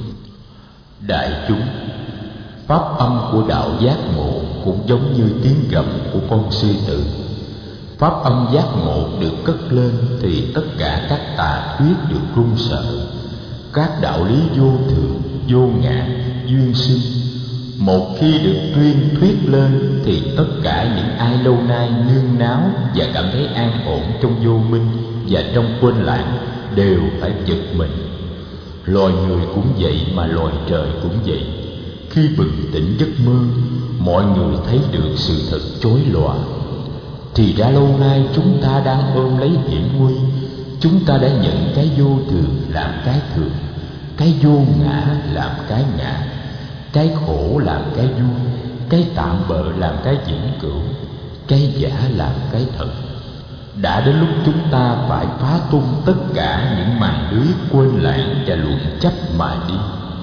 Speaker 1: Đại chúng, pháp âm của đạo giác ngộ cũng giống như tiếng gầm của con sư tử. Pháp âm giác ngộ được cất lên thì tất cả các tà thuyết được run sợ. Các đạo lý vô thường, vô ngã, duyên sinh một khi được tuyên thuyết lên thì tất cả những ai lâu nay nương náo và cảm thấy an ổn trong vô minh và trong quên lãng đều phải giật mình. Loài người cũng vậy mà loài trời cũng vậy. Khi bừng tỉnh giấc mơ, mọi người thấy được sự thật chói lòa. Thì ra lâu nay chúng ta đang ôm lấy hiểm nguy. Chúng ta đã nhận cái vô thường làm cái thường, cái vô ngã làm cái ngã, cái khổ làm cái vui, cái tạm bợ làm cái vĩnh cửu, cái giả làm cái thật. Đã đến lúc chúng ta phải phá tung tất cả những màn lưới quên lãng và luận chấp mà đi.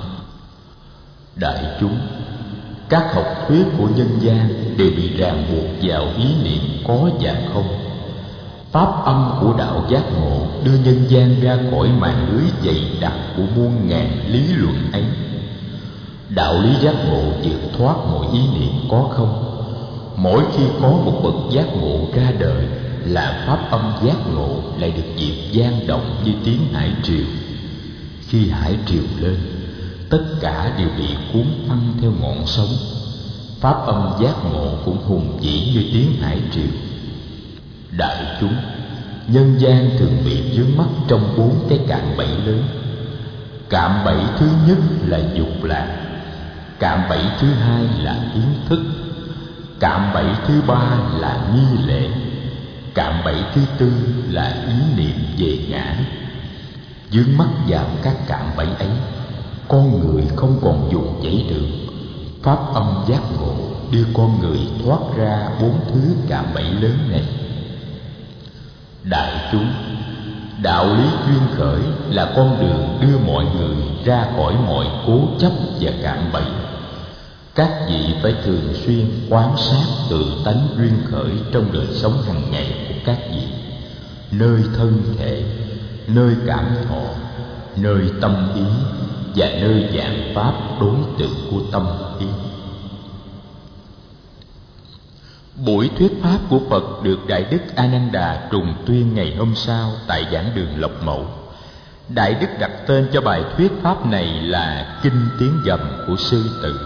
Speaker 1: Đại chúng, các học thuyết của nhân gian đều bị ràng buộc vào ý niệm có và không. Pháp âm của đạo giác ngộ đưa nhân gian ra khỏi màn lưới dày đặc của muôn ngàn lý luận ấy. Đạo lý giác ngộ vượt thoát mọi ý niệm có không. Mỗi khi có một bậc giác ngộ ra đời là pháp âm giác ngộ lại được dịp vang động như tiếng hải triều. Khi hải triều lên, tất cả đều bị cuốn phăng theo ngọn sóng. Pháp âm giác ngộ cũng hùng vĩ như tiếng hải triều. Đại chúng, nhân gian thường bị vướng mắc trong bốn cái cạm bẫy lớn. Cạm bẫy thứ nhất là dục lạc, cạm bẫy thứ hai là kiến thức, cạm bẫy thứ ba là nghi lễ, cạm bẫy thứ tư là ý niệm về ngã. Vướng mắc vào các cạm bẫy ấy, con người không còn vùng vẫy được, Pháp âm giác ngộ đưa con người thoát ra bốn thứ cạm bẫy lớn này. Đại chúng, đạo lý duyên khởi là con đường đưa mọi người ra khỏi mọi cố chấp và cạm bẫy. Các vị phải thường xuyên quan sát tự tánh duyên khởi trong đời sống hàng ngày của các vị, nơi thân thể, nơi cảm thọ, nơi tâm ý và nơi dạng pháp đối tượng của tâm ý. Buổi thuyết pháp của Phật được Đại Đức A Nan Đà trùng tuyên ngày hôm sau tại giảng đường Lộc Mậu. Đại Đức đặt tên cho bài thuyết pháp này là Kinh Tiếng Gầm của Sư Tử.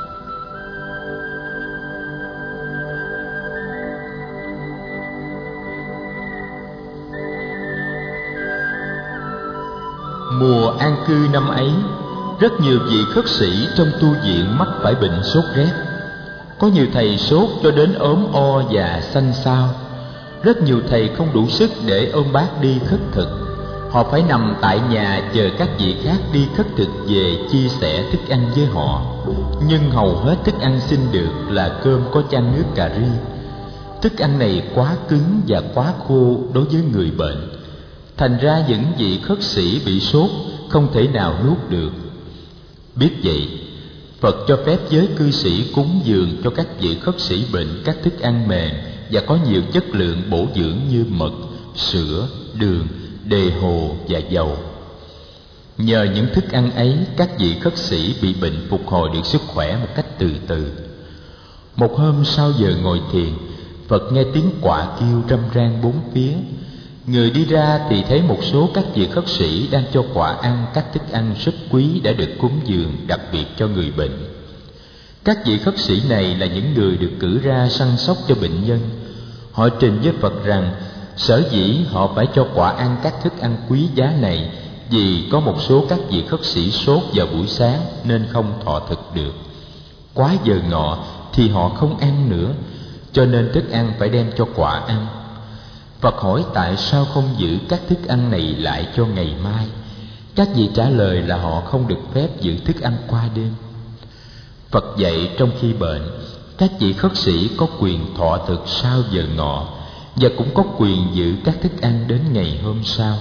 Speaker 1: Mùa an cư năm ấy, rất nhiều vị khất sĩ trong tu viện mắc phải bệnh sốt rét. Có nhiều thầy sốt cho đến ốm o và xanh xao. Rất nhiều thầy không đủ sức để ôm bát đi khất thực. Họ phải nằm tại nhà chờ các vị khác đi khất thực về chia sẻ thức ăn với họ. Nhưng hầu hết thức ăn xin được là cơm có chan nước cà ri. Thức ăn này quá cứng và quá khô đối với người bệnh. Thành ra những vị khất sĩ bị sốt không thể nào nuốt được. Biết vậy, Phật cho phép giới cư sĩ cúng dường cho các vị khất sĩ bệnh các thức ăn mềm và có nhiều chất lượng bổ dưỡng như mật, sữa, đường, đề hồ và dầu. Nhờ những thức ăn ấy, các vị khất sĩ bị bệnh phục hồi được sức khỏe một cách từ từ. Một hôm sau giờ ngồi thiền, Phật nghe tiếng quạ kêu râm ran bốn phía. Người đi ra thì thấy một số các vị khất sĩ đang cho quạ ăn các thức ăn rất quý đã được cúng dường đặc biệt cho người bệnh. Các vị khất sĩ này là những người được cử ra săn sóc cho bệnh nhân. Họ trình với Phật rằng sở dĩ họ phải cho quạ ăn các thức ăn quý giá này vì có một số các vị khất sĩ sốt vào buổi sáng nên không thọ thực được. Quá giờ ngọ thì họ không ăn nữa, cho nên thức ăn phải đem cho quạ ăn. Phật hỏi tại sao không giữ các thức ăn này lại cho ngày mai. Các vị trả lời là họ không được phép giữ thức ăn qua đêm. Phật dạy trong khi bệnh, các vị khất sĩ có quyền thọ thực sau giờ ngọ và cũng có quyền giữ các thức ăn đến ngày hôm sau.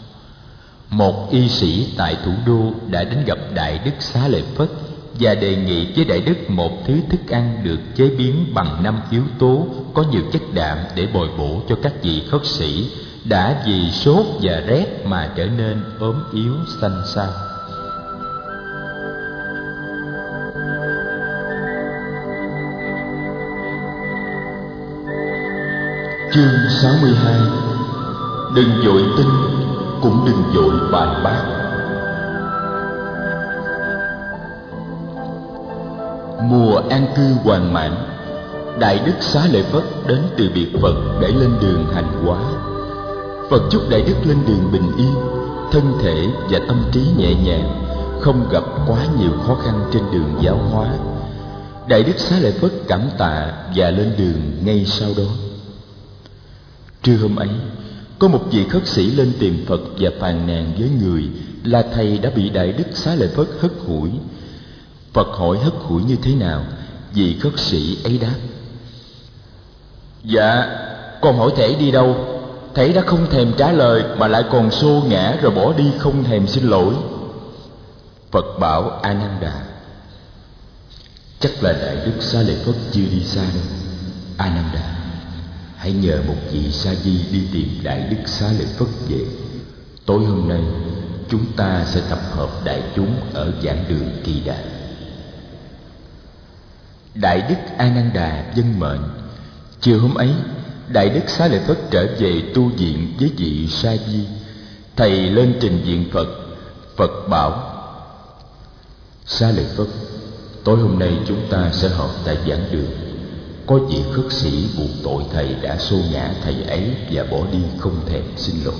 Speaker 1: Một y sĩ tại thủ đô đã đến gặp Đại Đức Xá Lợi Phất và đề nghị với Đại Đức một thứ thức ăn được chế biến bằng năm yếu tố có nhiều chất đạm để bồi bổ cho các vị khất sĩ đã vì sốt và rét mà trở nên ốm yếu xanh xao. Chương sáu mươi hai. Đừng vội tin, cũng đừng vội bàn bác. Mùa an cư hoàn mãn, Đại Đức Xá Lợi Phất đến từ biệt Phật để lên đường hành hóa. Phật chúc Đại Đức lên đường bình yên, thân thể và tâm trí nhẹ nhàng, không gặp quá nhiều khó khăn trên đường giáo hóa. Đại Đức Xá Lợi Phất cảm tạ và lên đường ngay sau đó. Trưa hôm ấy, có một vị khất sĩ lên tìm Phật và phàn nàn với người là thầy đã bị Đại Đức Xá Lợi Phất hất hủi. Phật hỏi hất hủi như thế nào, vị khất sĩ ấy đáp: Dạ, con hỏi thầy đi đâu, thầy đã không thèm trả lời mà lại còn xô ngã rồi bỏ đi không thèm xin lỗi. Phật bảo A Nan Đà: Chắc là Đại Đức Xá Lợi Phất chưa đi xa đâu. A Nan Đà, hãy nhờ một vị sa di đi tìm Đại Đức Xá Lợi Phất về. Tối hôm nay chúng ta sẽ tập hợp đại chúng ở giảng đường Kỳ Đà. Đại Đức A Nan Đà vâng mệnh. Chiều hôm ấy, Đại Đức Xá Lợi Phất trở về tu viện với vị sa di. Thầy lên trình diện Phật. Phật bảo: Xá Lợi Phất, tối hôm nay chúng ta sẽ họp tại giảng đường. Có vị khất sĩ buộc tội thầy đã xô ngã thầy ấy và bỏ đi không thèm xin lỗi.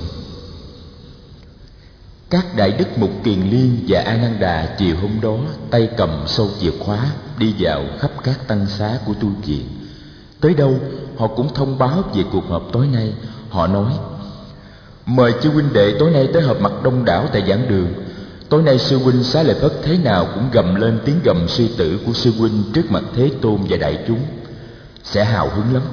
Speaker 1: Các Đại Đức Mục Kiền Liên và A Nan Đà chiều hôm đó tay cầm sâu chìa khóa đi vào khắp các tăng xá của tu viện. Tới đâu họ cũng thông báo về cuộc họp tối nay. Họ nói: Mời chư huynh đệ tối nay tới họp mặt đông đảo tại giảng đường. Tối nay sư huynh Xá Lợi Phất thế nào cũng gầm lên tiếng gầm sư tử của sư huynh trước mặt Thế Tôn và đại chúng, sẽ hào hứng lắm.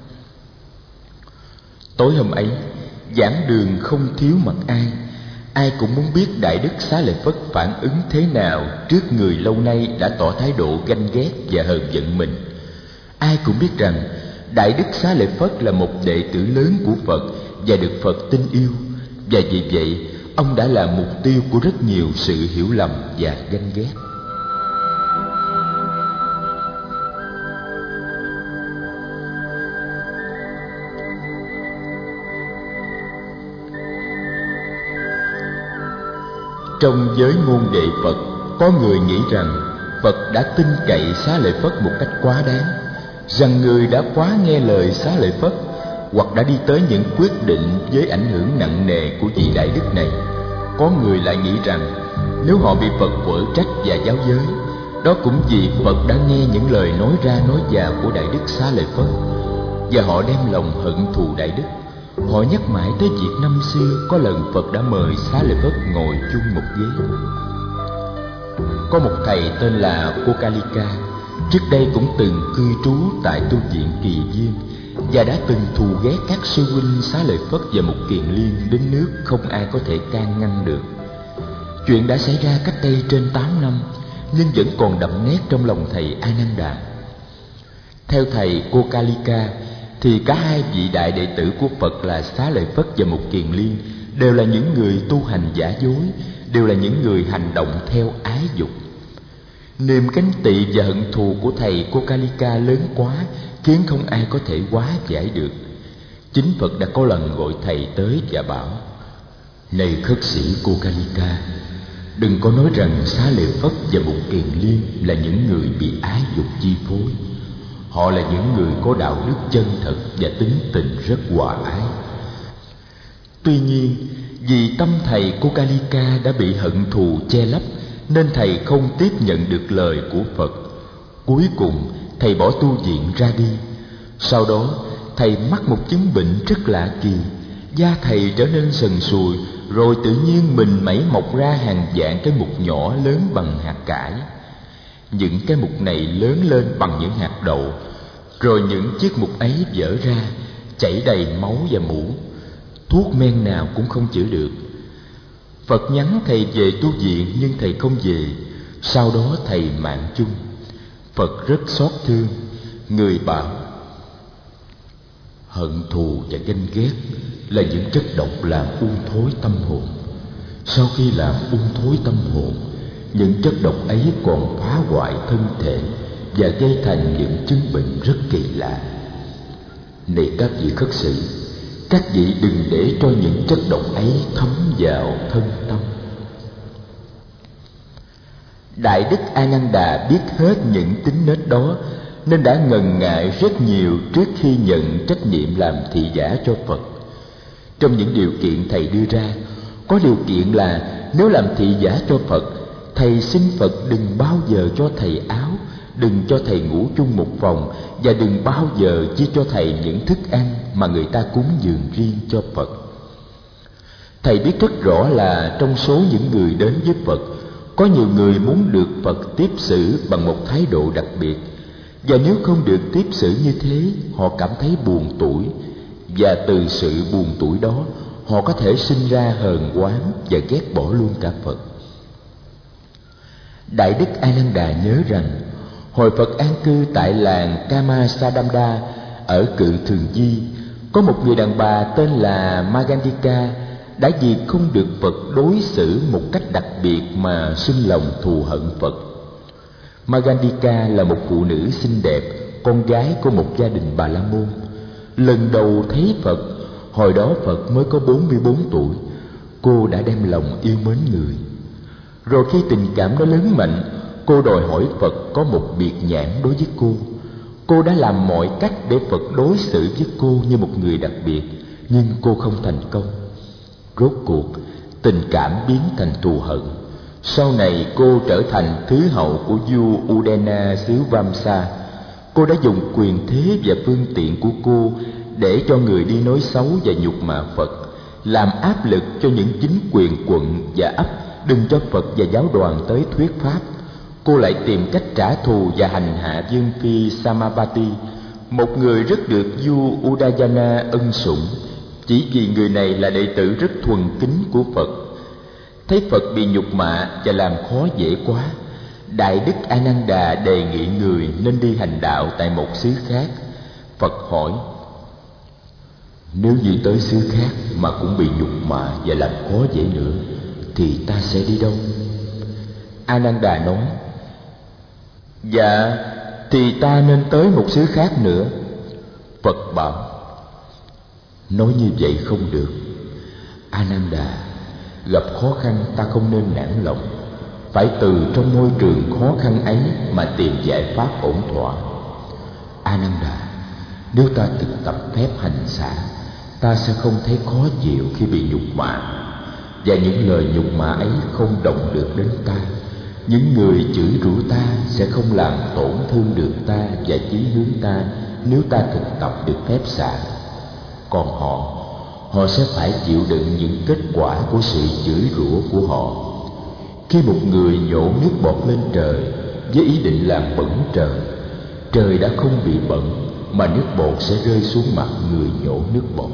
Speaker 1: Tối hôm ấy, giảng đường không thiếu mặt ai. Ai cũng muốn biết Đại Đức Xá Lợi Phất phản ứng thế nào trước người lâu nay đã tỏ thái độ ganh ghét và hờn giận mình. Ai cũng biết rằng Đại Đức Xá Lợi Phất là một đệ tử lớn của Phật và được Phật tin yêu, và vì vậy ông đã là mục tiêu của rất nhiều sự hiểu lầm và ganh ghét. Trong giới môn đệ Phật, có người nghĩ rằng Phật đã tin cậy Xá Lợi Phất một cách quá đáng, rằng người đã quá nghe lời Xá Lợi Phất, hoặc đã đi tới những quyết định với ảnh hưởng nặng nề của vị đại đức này. Có người lại nghĩ rằng nếu họ bị Phật quở trách và giáo giới, đó cũng vì Phật đã nghe những lời nói ra nói vào của Đại Đức Xá Lợi Phất, và họ đem lòng hận thù Đại Đức. Họ nhắc mãi tới việc năm xưa có lần Phật đã mời Xá Lợi Phất ngồi chung một ghế. Có một thầy tên là Kokalika, trước đây cũng từng cư trú tại tu viện Kỳ Viên, và đã từng thù ghét các sư huynh Xá Lợi Phất và Mục Kiền Liên đến nước không ai có thể can ngăn được. Chuyện đã xảy ra cách đây trên tám năm, nhưng vẫn còn đậm nét trong lòng thầy Ananda. Theo thầy Kokalika, thì cả hai vị đại đệ tử của Phật là Xá Lợi Phất và Mục Kiền Liên đều là những người tu hành giả dối, đều là những người hành động theo ái dục. Niềm ganh tị và hận thù của thầy Kokalika lớn quá, khiến không ai có thể hóa giải được. Chính Phật đã có lần gọi thầy tới và bảo: "Này khất sĩ Kokalika, đừng có nói rằng Xá Lợi Phất và Mục Kiền Liên là những người bị ái dục chi phối. Họ là những người có đạo đức chân thật và tính tình rất hòa ái." Tuy nhiên, vì tâm thầy Kokalika đã bị hận thù che lấp, nên thầy không tiếp nhận được lời của Phật. Cuối cùng, thầy bỏ tu viện ra đi. Sau đó, thầy mắc một chứng bệnh rất lạ kỳ. Da thầy trở nên sần sùi, rồi tự nhiên mình mẩy mọc ra hàng vạn cái mụn nhỏ lớn bằng hạt cải. Những cái mụn này lớn lên bằng những hạt đậu, rồi những chiếc mụn ấy vỡ ra, chảy đầy máu và mủ. Thuốc men nào cũng không chữa được. Phật nhắn thầy về tu viện, nhưng thầy không về. Sau đó thầy mạng chung. Phật rất xót thương. Người bảo: "Hận thù và ganh ghét là những chất độc làm u thối tâm hồn. Sau khi làm u thối tâm hồn, những chất độc ấy còn phá hoại thân thể và gây thành những chứng bệnh rất kỳ lạ. Này các vị khất sĩ, các vị đừng để cho những chất độc ấy thấm vào thân tâm." Đại Đức Ananda biết hết những tính nết đó, nên đã ngần ngại rất nhiều trước khi nhận trách nhiệm làm thị giả cho Phật. Trong những điều kiện thầy đưa ra, có điều kiện là nếu làm thị giả cho Phật, thầy xin Phật đừng bao giờ cho thầy áo, đừng cho thầy ngủ chung một phòng, và đừng bao giờ chia cho thầy những thức ăn mà người ta cúng dường riêng cho Phật. Thầy biết rất rõ là trong số những người đến với Phật, có nhiều người muốn được Phật tiếp xử bằng một thái độ đặc biệt, và nếu không được tiếp xử như thế, họ cảm thấy buồn tủi, và từ sự buồn tủi đó, họ có thể sinh ra hờn oán và ghét bỏ luôn cả Phật. Đại Đức Ananda nhớ rằng, hồi Phật an cư tại làng Kamasadamda ở Cự Thường Di, có một người đàn bà tên là Magandika đã vì không được Phật đối xử một cách đặc biệt mà sinh lòng thù hận Phật. Magandika là một phụ nữ xinh đẹp, con gái của một gia đình Bà La Môn. Lần đầu thấy Phật, hồi đó Phật mới có bốn mươi bốn tuổi, cô đã đem lòng yêu mến người. Rồi khi tình cảm đó lớn mạnh, cô đòi hỏi Phật có một biệt nhãn đối với cô. Cô đã làm mọi cách để Phật đối xử với cô như một người đặc biệt, nhưng cô không thành công. Rốt cuộc, tình cảm biến thành thù hận. Sau này cô trở thành thứ hậu của vua Udena xứ Vamsa. Cô đã dùng quyền thế và phương tiện của cô để cho người đi nói xấu và nhục mạ Phật, làm áp lực cho những chính quyền quận và ấp đừng cho Phật và giáo đoàn tới thuyết pháp, cô lại tìm cách trả thù và hành hạ Dương Phi Samapati, một người rất được vua Udayana ân sủng, chỉ vì người này là đệ tử rất thuần kính của Phật. Thấy Phật bị nhục mạ và làm khó dễ quá, Đại Đức Ananda đề nghị người nên đi hành đạo tại một xứ khác. Phật hỏi: nếu như tới xứ khác mà cũng bị nhục mạ và làm khó dễ nữa, thì ta sẽ đi đâu? Ananda nói: dạ, thì ta nên tới một xứ khác nữa. Phật bảo: nói như vậy không được. Ananda, gặp khó khăn ta không nên nản lòng, phải từ trong môi trường khó khăn ấy mà tìm giải pháp ổn thỏa. Ananda, nếu ta thực tập phép hành xả, ta sẽ không thấy khó chịu khi bị nhục mạ, và những lời nhục mạ ấy không động được đến ta. Những người chửi rủa ta sẽ không làm tổn thương được ta và chí hướng ta nếu ta thực tập được phép xả. Còn họ, họ sẽ phải chịu đựng những kết quả của sự chửi rủa của họ. Khi một người nhổ nước bọt lên trời với ý định làm bẩn trời, trời đã không bị bẩn mà nước bọt sẽ rơi xuống mặt người nhổ nước bọt.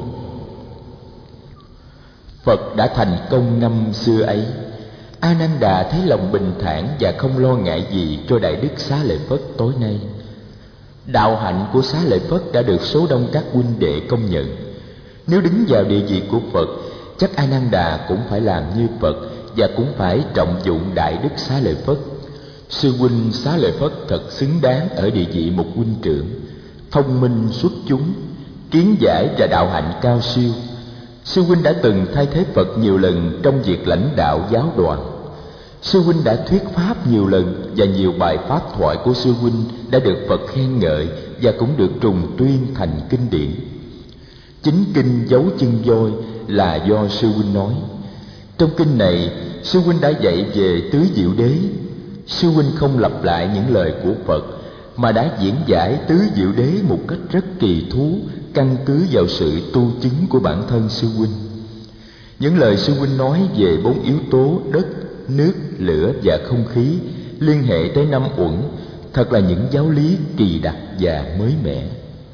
Speaker 1: Phật đã thành công năm xưa ấy. Ananda thấy lòng bình thản và không lo ngại gì cho Đại Đức Xá Lợi Phất tối nay. Đạo hạnh của Xá Lợi Phất đã được số đông các huynh đệ công nhận. Nếu đứng vào địa vị của Phật, chắc Ananda cũng phải làm như Phật và cũng phải trọng dụng Đại Đức Xá Lợi Phất. Sư huynh Xá Lợi Phất thật xứng đáng ở địa vị một huynh trưởng, thông minh xuất chúng, kiến giải và đạo hạnh cao siêu. Sư huynh đã từng thay thế Phật nhiều lần trong việc lãnh đạo giáo đoàn. Sư huynh đã thuyết pháp nhiều lần, và nhiều bài pháp thoại của sư huynh đã được Phật khen ngợi và cũng được trùng tuyên thành kinh điển. Chính kinh Dấu Chân Voi là do sư huynh nói. Trong kinh này, sư huynh đã dạy về tứ diệu đế. Sư huynh không lặp lại những lời của Phật, mà đã diễn giải tứ diệu đế một cách rất kỳ thú, căn cứ vào sự tu chứng của bản thân sư huynh. Những lời sư huynh nói về bốn yếu tố đất, nước, lửa và không khí liên hệ tới năm uẩn, thật là những giáo lý kỳ đặc và mới mẻ.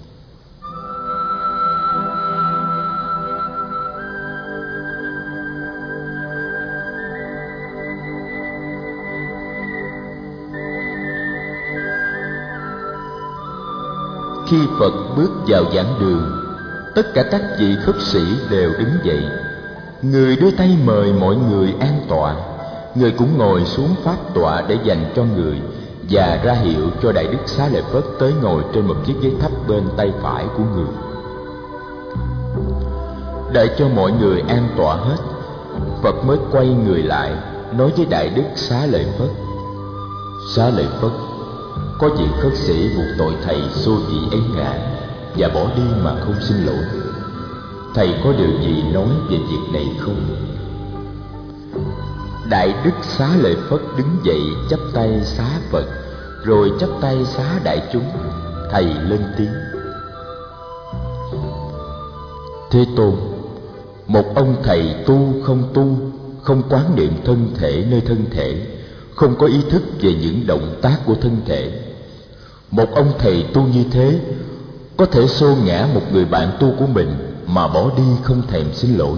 Speaker 1: Khi Phật bước vào giảng đường, tất cả các vị khất sĩ đều đứng dậy. Người đưa tay mời mọi người an tọa, người cũng ngồi xuống pháp tọa để dành cho người, và ra hiệu cho Đại Đức Xá Lợi Phất tới ngồi trên một chiếc ghế thấp bên tay phải của người. Đợi cho mọi người an tọa hết, Phật mới quay người lại nói với Đại Đức Xá Lợi Phất: Xá Lợi Phất, có vị khất sĩ buộc tội thầy xô vị ấy ngã và bỏ đi mà không xin lỗi. Thầy có điều gì nói về việc này không? Đại Đức Xá Lợi Phất đứng dậy chắp tay xá Phật, rồi chắp tay xá đại chúng. Thầy lên tiếng: Thế Tôn, một ông thầy tu không tu, không quán niệm thân thể nơi thân thể, không có ý thức về những động tác của thân thể. Một ông thầy tu như thế có thể xô ngã một người bạn tu của mình mà bỏ đi không thèm xin lỗi.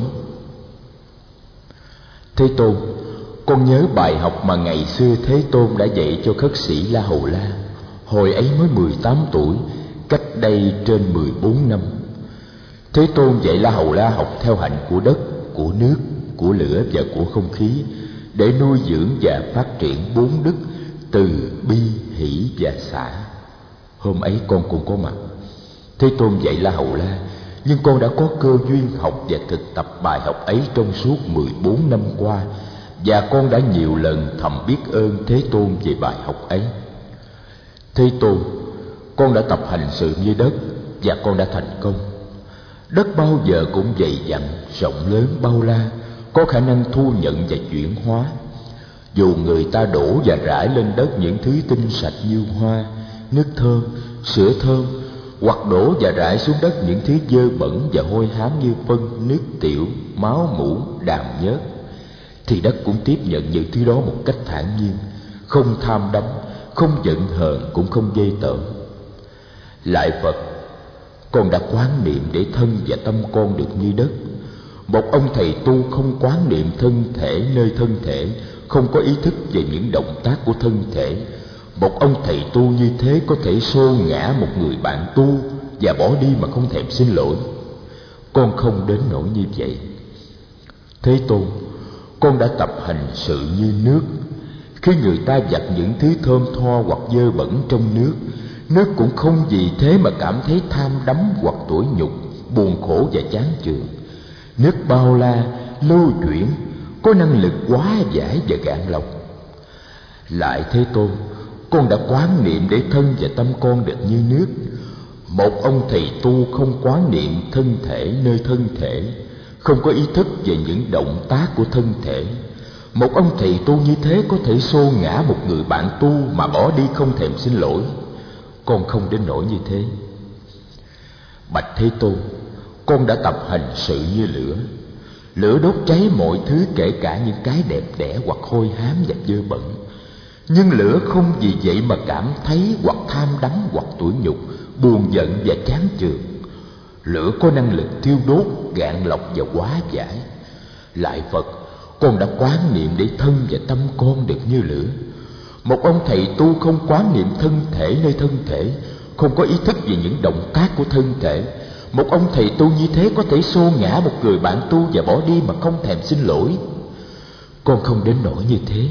Speaker 1: Thế Tôn, con nhớ bài học mà ngày xưa Thế Tôn đã dạy cho khất sĩ La Hầu La. Hồi ấy mới mười tám tuổi, cách đây trên mười bốn năm. Thế Tôn dạy La Hầu La học theo hạnh của đất, của nước, của lửa và của không khí, để nuôi dưỡng và phát triển bốn đức từ bi, hỷ và xả. Hôm ấy con cũng có mặt. Thế Tôn dạy La Hầu La, nhưng con đã có cơ duyên học và thực tập bài học ấy trong suốt mười bốn năm qua, và con đã nhiều lần thầm biết ơn Thế Tôn về bài học ấy. Thế Tôn, con đã tập hành sự như đất và con đã thành công. Đất bao giờ cũng dày dặn, rộng lớn, bao la, có khả năng thu nhận và chuyển hóa. Dù người ta đổ và rải lên đất những thứ tinh sạch như hoa, nước thơm, sữa thơm, hoặc đổ và rải xuống đất những thứ dơ bẩn và hôi hám như phân, nước tiểu, máu mủ, đàm nhớt, thì đất cũng tiếp nhận những thứ đó một cách thản nhiên, không tham đắm, không giận hờn, cũng không ghê tởm. Lại Phật, con đã quán niệm để thân và tâm con được như đất. Một ông thầy tu không quán niệm thân thể nơi thân thể, không có ý thức về những động tác của thân thể. Một ông thầy tu như thế có thể xô ngã một người bạn tu và bỏ đi mà không thèm xin lỗi. Con không đến nỗi như vậy. Thế Tôn, con đã tập hành sự như nước. Khi người ta giặt những thứ thơm tho hoặc dơ bẩn trong nước, nước cũng không vì thế mà cảm thấy tham đắm hoặc tủi nhục, buồn khổ và chán chường. Nước bao la, lưu chuyển, có năng lực hóa giải và gạn lọc. Lại Thế Tôn, con đã quán niệm để thân và tâm con được như nước. Một ông thầy tu không quán niệm thân thể nơi thân thể, không có ý thức về những động tác của thân thể. Một ông thầy tu như thế có thể xô ngã một người bạn tu mà bỏ đi không thèm xin lỗi. Con không đến nỗi như thế. Bạch Thế Tôn, con đã tập hành sự như lửa. Lửa đốt cháy mọi thứ, kể cả những cái đẹp đẽ hoặc hôi hám và dơ bẩn. Nhưng lửa không vì vậy mà cảm thấy hoặc tham đắm hoặc tủi nhục, buồn giận và chán chường. Lửa có năng lực thiêu đốt, gạn lọc và hóa giải. Lại Phật, con đã quán niệm để thân và tâm con được như lửa. Một ông thầy tu không quán niệm thân thể nơi thân thể, không có ý thức về những động tác của thân thể. Một ông thầy tu như thế có thể xô ngã một người bạn tu và bỏ đi mà không thèm xin lỗi. Con không đến nỗi như thế.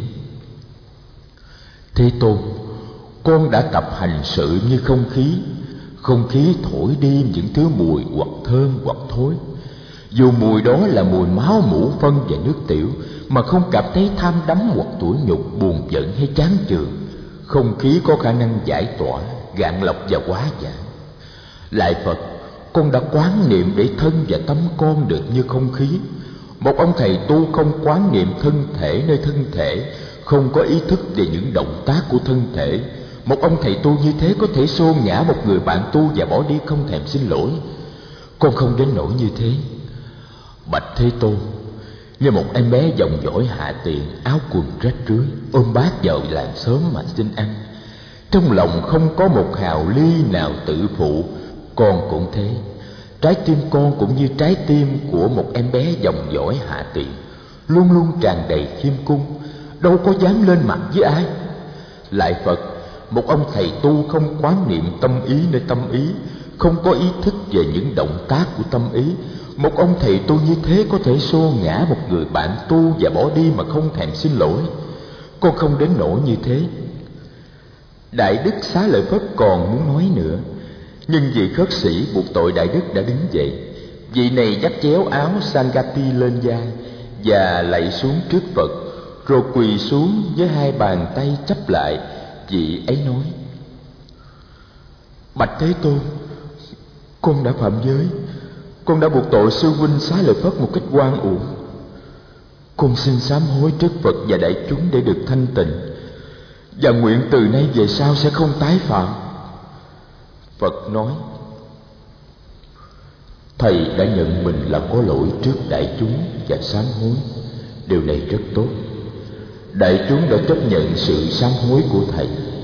Speaker 1: Thế Tôn, con đã tập hành sự như không khí. Không khí thổi đi những thứ mùi hoặc thơm hoặc thối. Dù mùi đó là mùi máu mủ phân và nước tiểu, mà không cảm thấy tham đắm hoặc tủi nhục, buồn giận hay chán chường. Không khí có khả năng giải tỏa, gạn lọc và hóa giải. Lại Phật, con đã quán niệm để thân và tâm con được như không khí. Một ông thầy tu không quán niệm thân thể nơi thân thể, không có ý thức về những động tác của thân thể. Một ông thầy tu như thế có thể xô ngã một người bạn tu và bỏ đi không thèm xin lỗi. Con không đến nỗi như thế. Bạch Thế Tôn, như một em bé dòng dõi hạ tiện, áo quần rách rưới, ôm bát vào làng xóm mà xin ăn. Trong lòng không có một hào ly nào tự phụ. Con cũng thế. Trái tim con cũng như trái tim của một em bé dòng dõi hạ tiện, luôn luôn tràn đầy khiêm cung, đâu có dám lên mặt với ai. Lại Phật, một ông thầy tu không quán niệm tâm ý nơi tâm ý, không có ý thức về những động tác của tâm ý. Một ông thầy tu như thế có thể xô ngã một người bạn tu và bỏ đi mà không thèm xin lỗi. Con không đến nỗi như thế. Đại Đức Xá Lợi Phất còn muốn nói nữa, nhưng vị khất sĩ buộc tội Đại Đức đã đứng dậy. Vị này dắt chéo áo Sangati lên vai và lạy xuống trước Phật, rồi quỳ xuống với hai bàn tay chắp lại. Vị ấy nói: Bạch Thế Tôn, con đã phạm giới. Con đã buộc tội sư huynh Xá Lợi Phất một cách oan uổng. Con xin sám hối trước Phật và đại chúng để được thanh tịnh, và nguyện từ nay về sau sẽ không tái phạm. Phật nói: Thầy đã nhận mình là có lỗi trước đại chúng và sám hối. Điều này rất tốt. Đại chúng đã chấp nhận sự sám hối của thầy.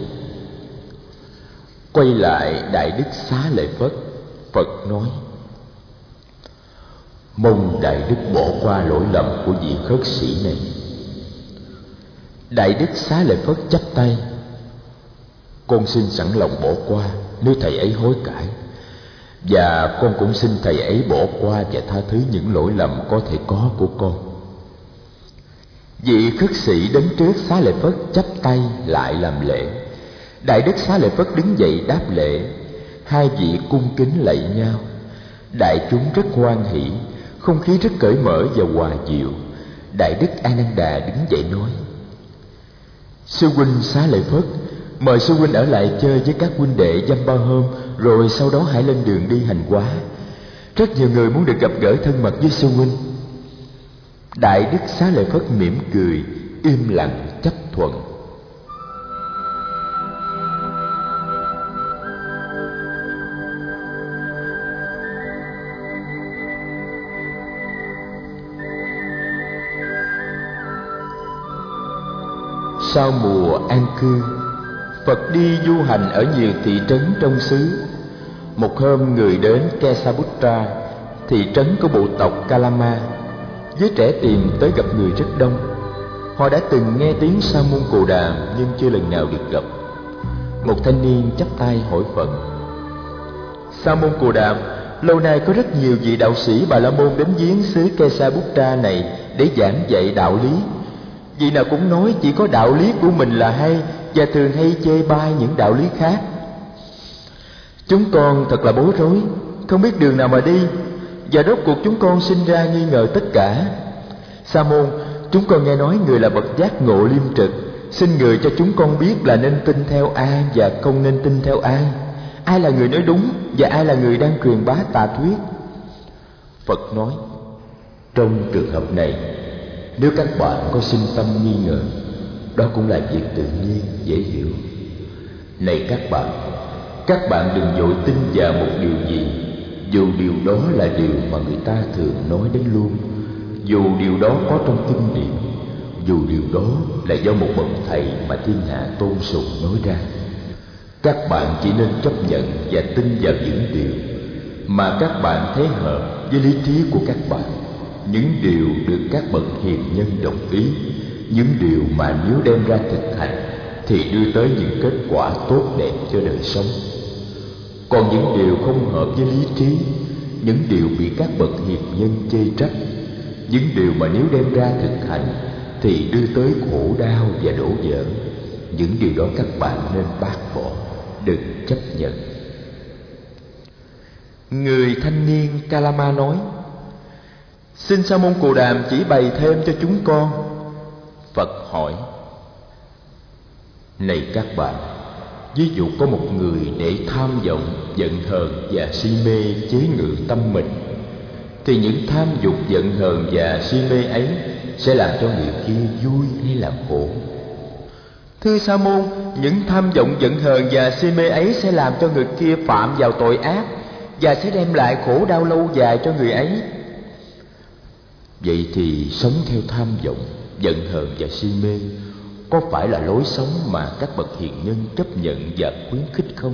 Speaker 1: Quay lại Đại Đức Xá Lợi Phất, Phật nói: Mong Đại Đức bỏ qua lỗi lầm của vị khất sĩ này. Đại Đức Xá Lợi Phất chắp tay: Con xin sẵn lòng bỏ qua nếu thầy ấy hối cải, và con cũng xin thầy ấy bỏ qua và tha thứ những lỗi lầm có thể có của con. Vị khất sĩ đến trước Xá Lợi Phất chắp tay lại làm lễ. Đại Đức Xá Lợi Phất đứng dậy đáp lễ. Hai vị cung kính lạy nhau. Đại chúng rất hoan hỷ, không khí rất cởi mở và hòa dịu. Đại Đức A Nan Đà đứng dậy nói: Sư huynh Xá Lợi Phất, mời sư huynh ở lại chơi với các huynh đệ dăm ba hôm, rồi sau đó hãy lên đường đi hành hóa. Rất nhiều người muốn được gặp gỡ thân mật với sư huynh. Đại Đức Xá Lợi Phất mỉm cười, im lặng chấp thuận. Sau mùa an cư, Phật đi du hành ở nhiều thị trấn trong xứ. Một hôm người đến Kesaputra, thị trấn của bộ tộc Kalama. Giới trẻ tìm tới gặp người rất đông. Họ đã từng nghe tiếng Sa môn Cồ Đàm nhưng chưa lần nào được gặp. Một thanh niên chắp tay hỏi Phật: Sa môn Cồ Đàm, lâu nay có rất nhiều vị đạo sĩ Bà La Môn đến viếng xứ Kesaputra này để giảng dạy đạo lý. Vị nào cũng nói chỉ có đạo lý của mình là hay, và thường hay chê bai những đạo lý khác. Chúng con thật là bối rối, không biết đường nào mà đi, và rốt cuộc chúng con sinh ra nghi ngờ tất cả. Sa môn, chúng con nghe nói người là bậc giác ngộ liêm trực, xin người cho chúng con biết là nên tin theo ai và không nên tin theo ai. Ai là người nói đúng và ai là người đang truyền bá tà thuyết? Phật nói: Trong trường hợp này, nếu các bạn có sinh tâm nghi ngờ, đó cũng là việc tự nhiên, dễ hiểu. Này các bạn, các bạn đừng vội tin vào một điều gì, dù điều đó là điều mà người ta thường nói đến luôn, dù điều đó có trong kinh điển, dù điều đó là do một bậc thầy mà thiên hạ tôn sùng nói ra. Các bạn chỉ nên chấp nhận và tin vào những điều mà các bạn thấy hợp với lý trí của các bạn, những điều được các bậc hiền nhân đồng ý, những điều mà nếu đem ra thực hành thì đưa tới những kết quả tốt đẹp cho đời sống. Còn những điều không hợp với lý trí, những điều bị các bậc hiền nhân chê trách, những điều mà nếu đem ra thực hành thì đưa tới khổ đau và đổ vỡ, những điều đó các bạn nên bác bỏ, đừng chấp nhận. Người thanh niên Kalama nói: Xin Sa môn Cồ Đàm chỉ bày thêm cho chúng con. Phật hỏi: Này các bạn, ví dụ có một người để tham vọng, giận hờn và si mê chế ngự tâm mình, thì những tham dục, giận hờn và si mê ấy sẽ làm cho người kia vui hay là khổ? Thưa Sa môn, những tham vọng, giận hờn và si mê ấy sẽ làm cho người kia phạm vào tội ác và sẽ đem lại khổ đau lâu dài cho người ấy. Vậy thì sống theo tham vọng, giận hờn và si mê có phải là lối sống mà các bậc hiền nhân chấp nhận và khuyến khích không?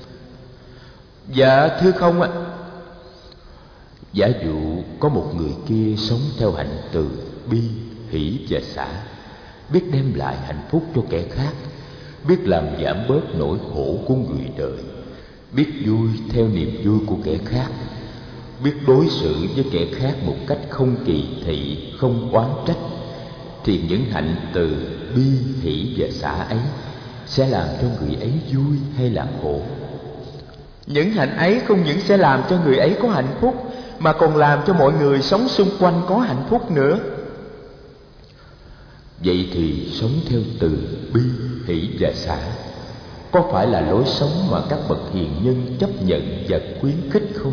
Speaker 1: Dạ thưa không ạ. Giả dụ có một người kia sống theo hạnh từ bi, hỷ và xả, biết đem lại hạnh phúc cho kẻ khác, biết làm giảm bớt nỗi khổ của người đời, biết vui theo niềm vui của kẻ khác, biết đối xử với kẻ khác một cách không kỳ thị, không oán trách, thì những hạnh từ bi, hỷ và xả ấy sẽ làm cho người ấy vui hay là khổ? Những hạnh ấy không những sẽ làm cho người ấy có hạnh phúc, mà còn làm cho mọi người sống xung quanh có hạnh phúc nữa. Vậy thì sống theo từ bi, hỷ và xả có phải là lối sống mà các bậc hiền nhân chấp nhận và khuyến khích không?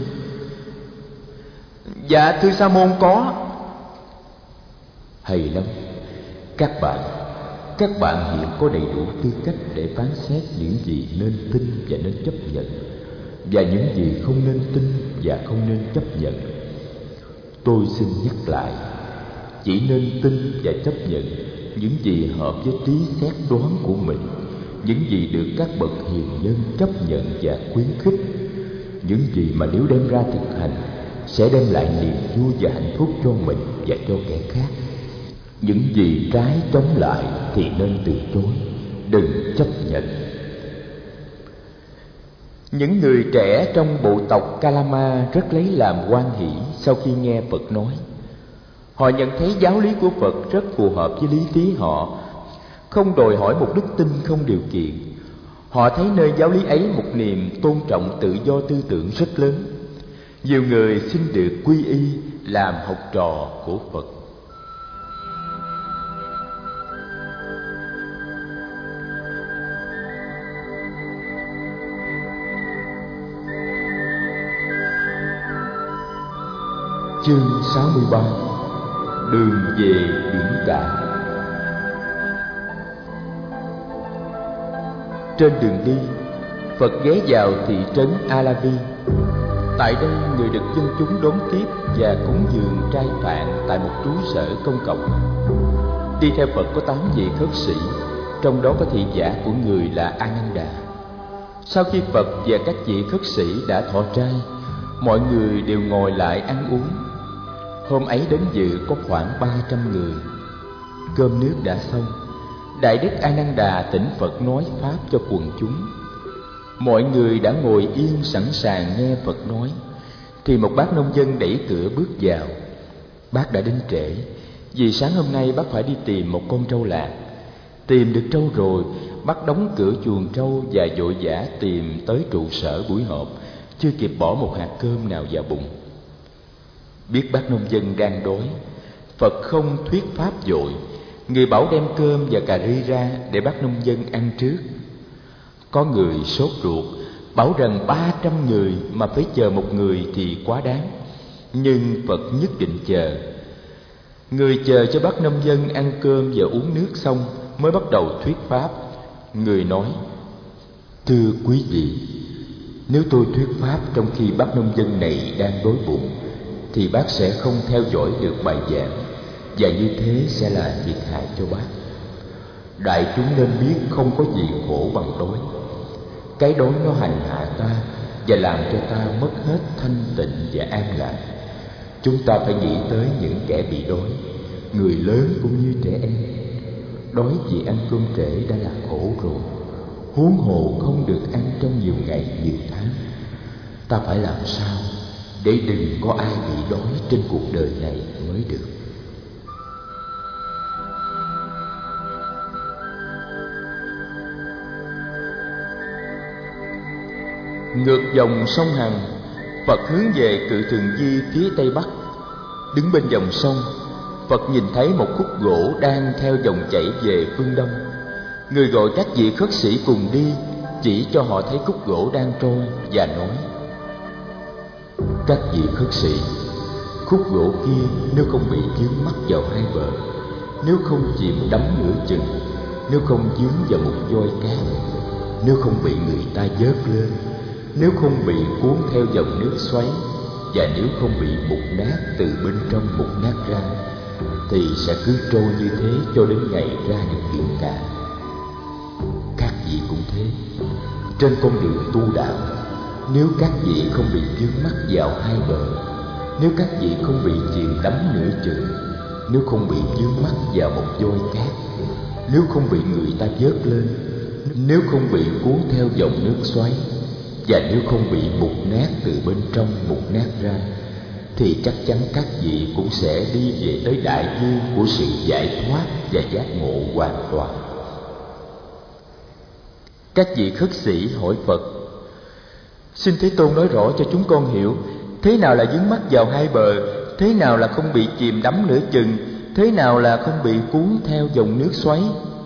Speaker 1: Dạ thưa Sa môn, có. Hay lắm. Các bạn, các bạn hiện có đầy đủ tư cách để phán xét những gì nên tin và nên chấp nhận, và những gì không nên tin và không nên chấp nhận. Tôi xin nhắc lại, chỉ nên tin và chấp nhận những gì hợp với trí xét đoán của mình, những gì được các bậc hiền nhân chấp nhận và khuyến khích, những gì mà nếu đem ra thực hành sẽ đem lại niềm vui và hạnh phúc cho mình và cho kẻ khác. Những gì trái chống lại thì nên từ chối, đừng chấp nhận. Những người trẻ trong bộ tộc Kalama rất lấy làm hoan hỷ sau khi nghe Phật nói. Họ nhận thấy giáo lý của Phật rất phù hợp với lý trí họ, không đòi hỏi một đức tin không điều kiện. Họ thấy nơi giáo lý ấy một niềm tôn trọng tự do tư tưởng rất lớn. Nhiều người xin được quy y làm học trò của Phật. Chương sáu mươi ba. Đường về biển cả. Trên đường đi, Phật ghé vào thị trấn Alavi. Tại đây, người được dân chúng đón tiếp và cúng dường trai tạng tại một trú sở công cộng. Đi theo Phật có tám vị khất sĩ, trong đó có thị giả của người là Ananda. Sau khi Phật và các vị khất sĩ đã thọ trai, mọi người đều ngồi lại ăn uống. Hôm ấy đến dự có khoảng ba trăm người. Cơm nước đã xong, Đại Đức Ananda thỉnh Phật nói pháp cho quần chúng. Mọi người đã ngồi yên sẵn sàng nghe Phật nói, thì một bác nông dân đẩy cửa bước vào. Bác đã đến trễ, vì sáng hôm nay bác phải đi tìm một con trâu lạc. Tìm được trâu rồi, bác đóng cửa chuồng trâu và vội vã tìm tới trụ sở buổi họp, chưa kịp bỏ một hạt cơm nào vào bụng. Biết bác nông dân đang đói, Phật không thuyết pháp vội, người bảo đem cơm và cà ri ra để bác nông dân ăn trước. Có người sốt ruột, bảo rằng ba trăm người mà phải chờ một người thì quá đáng, nhưng Phật nhất định chờ. Người chờ cho bác nông dân ăn cơm và uống nước xong mới bắt đầu thuyết pháp. Người nói: thưa quý vị, nếu tôi thuyết pháp trong khi bác nông dân này đang đói bụng thì bác sẽ không theo dõi được bài giảng, và như thế sẽ là thiệt hại cho bác. Đại chúng nên biết không có gì khổ bằng đói. Cái đói nó hành hạ ta và làm cho ta mất hết thanh tịnh và an lạc. Chúng ta phải nghĩ tới những kẻ bị đói, người lớn cũng như trẻ em. Đói vì ăn cơm trễ đã là khổ rồi, huống hồ không được ăn trong nhiều ngày nhiều tháng. Ta phải làm sao để đừng có ai bị đói trên cuộc đời này mới được. Ngược dòng sông Hằng, Phật hướng về Cự Thường Di phía tây bắc. Đứng bên dòng sông, Phật nhìn thấy một khúc gỗ đang theo dòng chảy về phương đông. Người gọi các vị khất sĩ cùng đi, chỉ cho họ thấy khúc gỗ đang trôi và nói: các vị khất sĩ, khúc gỗ kia nếu không bị vướng mắc vào hai bờ, nếu không chìm đắm nửa chừng, nếu không vướng vào một voi cát, nếu không bị người ta vớt lên, nếu không bị cuốn theo dòng nước xoáy, và nếu không bị mục nát từ bên trong mục nát ra, thì sẽ cứ trôi như thế cho đến ngày ra được biển cả. Các vị cũng thế, trên con đường tu đạo, nếu các vị không bị vướng mắc vào hai bờ, nếu các vị không bị chìm đắm nửa chừng, nếu không bị vướng mắc vào một voi cát, nếu không bị người ta vớt lên, nếu không bị cuốn theo dòng nước xoáy, và nếu không bị mục nát từ bên trong mục nát ra, thì chắc chắn các vị cũng sẽ đi về tới đại dương của sự giải thoát và giác ngộ hoàn toàn. Các vị khất sĩ hỏi Phật: xin Thế Tôn nói rõ cho chúng con hiểu, thế nào là vướng mắc vào hai bờ, thế nào là không bị chìm đắm nửa chừng, thế nào là không bị cuốn theo dòng nước xoáy.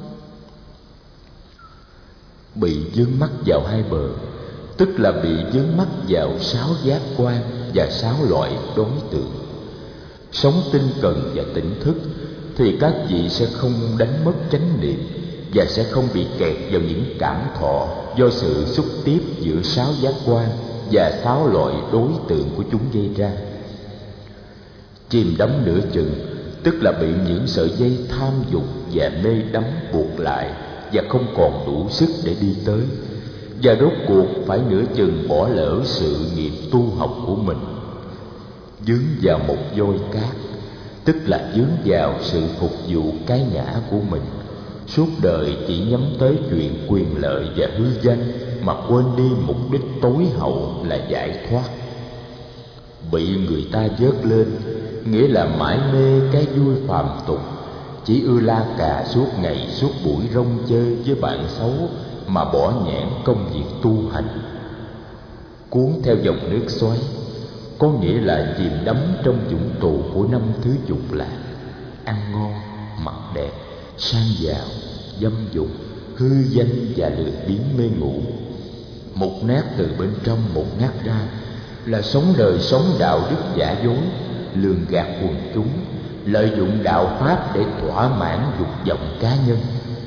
Speaker 1: Bị vướng mắc vào hai bờ tức là bị vướng mắc vào sáu giác quan và sáu loại đối tượng. Sống tinh cần và tỉnh thức thì các vị sẽ không đánh mất chánh niệm và sẽ không bị kẹt vào những cảm thọ do sự xúc tiếp giữa sáu giác quan và sáu loại đối tượng của chúng gây ra. Chìm đắm nửa chừng tức là bị những sợi dây tham dục và mê đắm buộc lại và không còn đủ sức để đi tới, và rốt cuộc phải nửa chừng bỏ lỡ sự nghiệp tu học của mình. Dướng vào một voi cát tức là dướng vào sự phục vụ cái ngã của mình, suốt đời chỉ nhắm tới chuyện quyền lợi và hư danh mà quên đi mục đích tối hậu là giải thoát. Bị người ta vớt lên nghĩa là mãi mê cái vui phàm tục, chỉ ưa la cà suốt ngày suốt buổi rong chơi với bạn xấu mà bỏ nhãn công việc tu hành. Cuốn theo dòng nước xoáy có nghĩa là chìm đắm trong vũng tù của năm thứ dục lạc: ăn ngon, mặc đẹp, sang giàu, dâm dục, hư danh và lười biếng mê ngủ. Mục nát từ bên trong mục nát ra là sống đời sống đạo đức giả dối, lường gạt quần chúng, lợi dụng đạo pháp để thỏa mãn dục vọng cá nhân.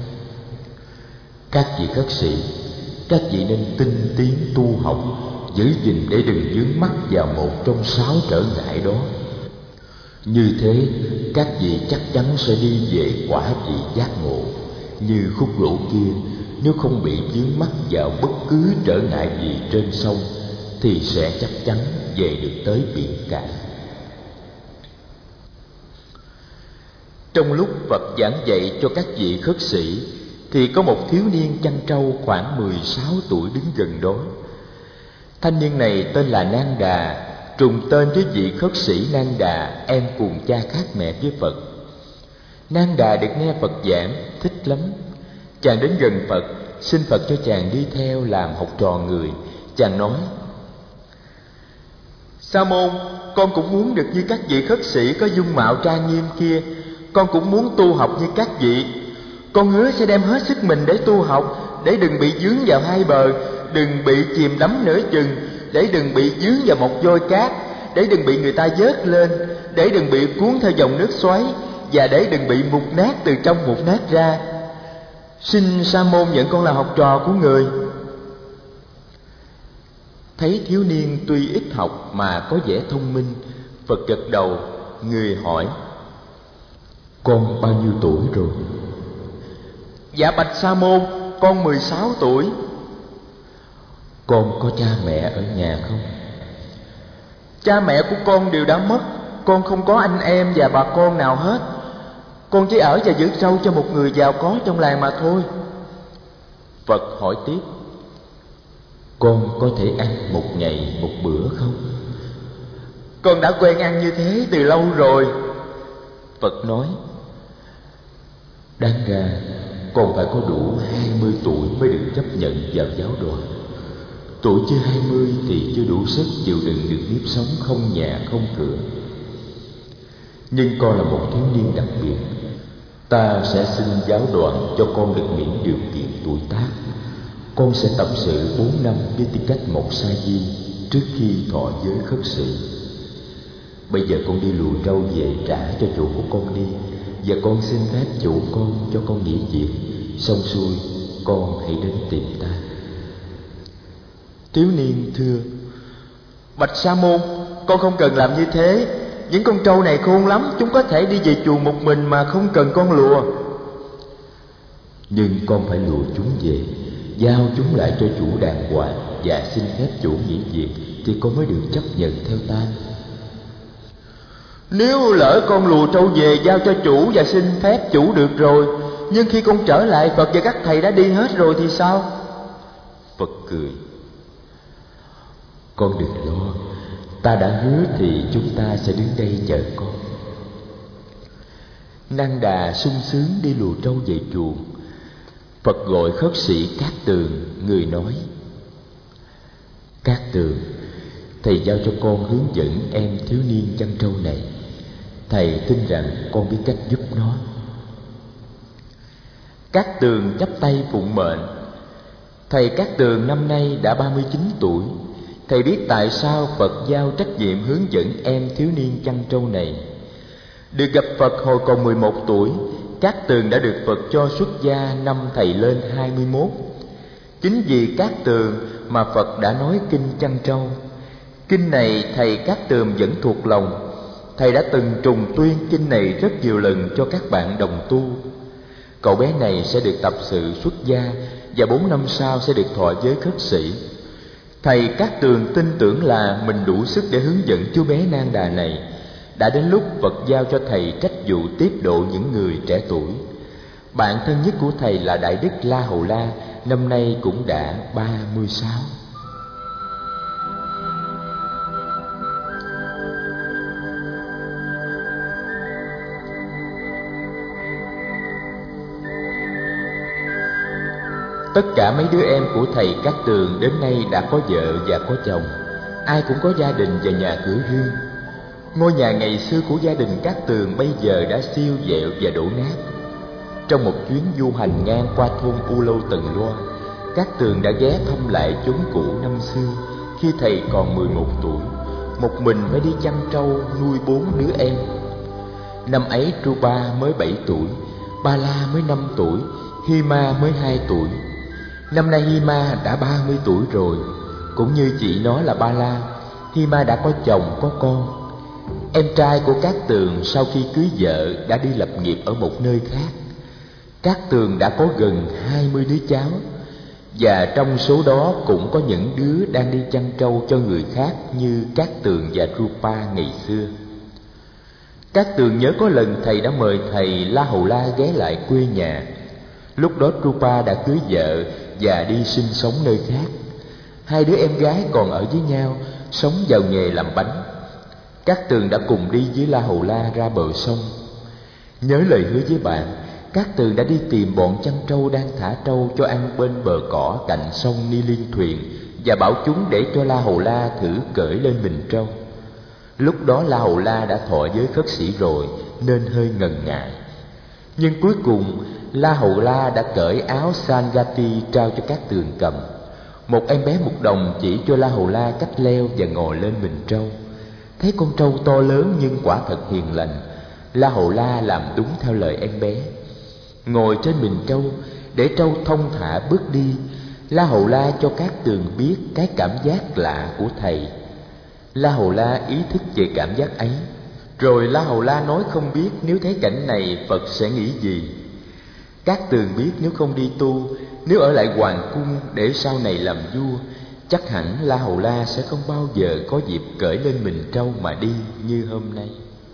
Speaker 1: Các vị khất sĩ, các vị nên tinh tiến tu học, giữ gìn để đừng vướng mắc vào một trong sáu trở ngại đó. Như thế, các vị chắc chắn sẽ đi về quả vị giác ngộ, như khúc gỗ kia, nếu không bị vướng mắc vào bất cứ trở ngại gì trên sông thì sẽ chắc chắn về được tới biển cả. Trong lúc Phật giảng dạy cho các vị khất sĩ thì có một thiếu niên chăn trâu khoảng mười sáu tuổi đứng gần đó. Thanh niên này tên là Nang Đà, trùng tên với vị khất sĩ Nang Đà, em cùng cha khác mẹ với Phật. Nang Đà được nghe Phật giảng thích lắm. Chàng đến gần Phật, xin Phật cho chàng đi theo làm học trò người. Chàng nói: Sa môn, con cũng muốn được như các vị khất sĩ có dung mạo trang nghiêm kia. Con cũng muốn tu học như các vị. Con hứa sẽ đem hết sức mình để tu học, để đừng bị vướng vào hai bờ, đừng bị chìm đắm nửa chừng, để đừng bị vướng vào một vôi cát, để đừng bị người ta vớt lên, để đừng bị cuốn theo dòng nước xoáy, và để đừng bị mục nát từ trong mục nát ra. Xin Sa môn nhận con là học trò của người. Thấy thiếu niên tuy ít học mà có vẻ thông minh, Phật gật đầu. Người hỏi: Con bao nhiêu tuổi rồi? Dạ bạch Sa môn, con mười sáu tuổi. Con có cha mẹ ở nhà không? Cha mẹ của con đều đã mất. Con không có anh em và bà con nào hết. Con chỉ ở và giữ trâu cho một người giàu có trong làng mà thôi. Phật hỏi tiếp: Con có thể ăn một ngày một bữa không? Con đã quen ăn như thế từ lâu rồi. Phật nói: Đáng ra con phải có đủ hai mươi tuổi mới được chấp nhận vào giáo đoàn. Tuổi chưa hai mươi thì chưa đủ sức chịu đựng được nếp sống không nhà không cửa. Nhưng con là một thiếu niên đặc biệt. Ta sẽ xin giáo đoàn cho con được miễn điều kiện tuổi tác. Con sẽ tập sự bốn năm với tư cách một sa di trước khi thọ giới khất sĩ. Bây giờ con đi lùa trâu về trả cho chủ của con đi, và con xin phép chủ con cho con nghỉ việc. Xong xuôi con hãy đến tìm ta. Thiếu niên thưa: Bạch Sa môn, con không cần làm như thế. Những con trâu này khôn lắm, chúng có thể đi về chùa một mình mà không cần con lùa. Nhưng con phải lùa chúng về, giao chúng lại cho chủ đàng hoàng, và xin phép chủ nghỉ việc thì con mới được chấp nhận theo ta. Nếu lỡ con lùa trâu về giao cho chủ và xin phép chủ được rồi, nhưng khi con trở lại Phật và các thầy đã đi hết rồi thì sao? Phật cười: Con đừng lo, ta đã hứa thì chúng ta sẽ đứng đây chờ con. Nang Đà sung sướng đi lùa trâu về chuồng. Phật gọi khất sĩ Cát Tường. Người nói: Cát Tường, thầy giao cho con hướng dẫn em thiếu niên chăn trâu này. Thầy tin rằng con biết cách giúp nó. Cát Tường chắp tay phụng mệnh. Thầy Cát Tường năm nay đã ba mươi chín tuổi. Thầy biết tại sao Phật giao trách nhiệm hướng dẫn em thiếu niên chăn trâu này. Được gặp Phật hồi còn mười một tuổi, Cát Tường đã được Phật cho xuất gia năm thầy lên hai mươi mốt. Chính vì Cát Tường mà Phật đã nói kinh chăn trâu. Kinh này thầy Cát Tường vẫn thuộc lòng. Thầy đã từng trùng tuyên kinh này rất nhiều lần cho các bạn đồng tu. Cậu bé này sẽ được tập sự xuất gia, và bốn năm sau sẽ được thọ giới khất sĩ. Thầy Cát Tường tin tưởng là mình đủ sức để hướng dẫn chú bé Nang Đà này. Đã đến lúc Phật giao cho thầy trách vụ tiếp độ những người trẻ tuổi. Bạn thân nhất của thầy là Đại Đức La Hầu La, năm nay cũng đã ba mươi sáu. Tất cả mấy đứa em của thầy Cát Tường đến nay đã có vợ và có chồng. Ai cũng có gia đình và nhà cửa riêng. Ngôi nhà ngày xưa của gia đình Cát Tường bây giờ đã siêu vẹo và đổ nát. Trong một chuyến du hành ngang qua thôn U Lâu Tần Loa, Cát Tường đã ghé thăm lại chốn cũ năm xưa khi thầy còn mười một tuổi, một mình mới đi chăn trâu nuôi bốn đứa em. Năm ấy Truba mới bảy tuổi, Ba La mới năm tuổi, Hima mới hai tuổi. Năm nay Hima đã ba mươi tuổi rồi. Cũng như chị nó là Ba La, Hima đã có chồng có con. Em trai của Cát Tường sau khi cưới vợ đã đi lập nghiệp ở một nơi khác. Cát Tường đã có gần hai mươi đứa cháu, và trong số đó cũng có những đứa đang đi chăn trâu cho người khác như Cát Tường và Rupa ngày xưa. Cát Tường nhớ có lần thầy đã mời thầy La Hầu La ghé lại quê nhà. Lúc đó Rupa đã cưới vợ và đi sinh sống nơi khác. Hai đứa em gái còn ở với nhau, sống vào nghề làm bánh. Cát Tường đã cùng đi với La Hầu La ra bờ sông. Nhớ lời hứa với bạn, Cát Tường đã đi tìm bọn chăn trâu đang thả trâu cho ăn bên bờ cỏ cạnh sông Ni Liên Thuyền, và bảo chúng để cho La Hầu La thử cởi lên mình trâu. Lúc đó La Hầu La đã thọ giới khất sĩ rồi nên hơi ngần ngại. Nhưng cuối cùng La Hầu La đã cởi áo Sangati trao cho Cát Tường cầm. Một em bé Mục Đồng chỉ cho La Hầu La cách leo và ngồi lên mình trâu. Thấy con trâu to lớn nhưng quả thật hiền lành, La Hầu La làm đúng theo lời em bé. Ngồi trên mình trâu, để trâu thông thả bước đi, La Hầu La cho Cát Tường biết cái cảm giác lạ của thầy. La Hầu La ý thức về cảm giác ấy. Rồi La Hầu La nói không biết nếu thấy cảnh này Phật sẽ nghĩ gì. Cát Tường biết nếu không đi tu, nếu ở lại hoàng cung để sau này làm vua, chắc hẳn La Hầu La sẽ không bao giờ có dịp cởi lên mình trâu mà đi như hôm nay.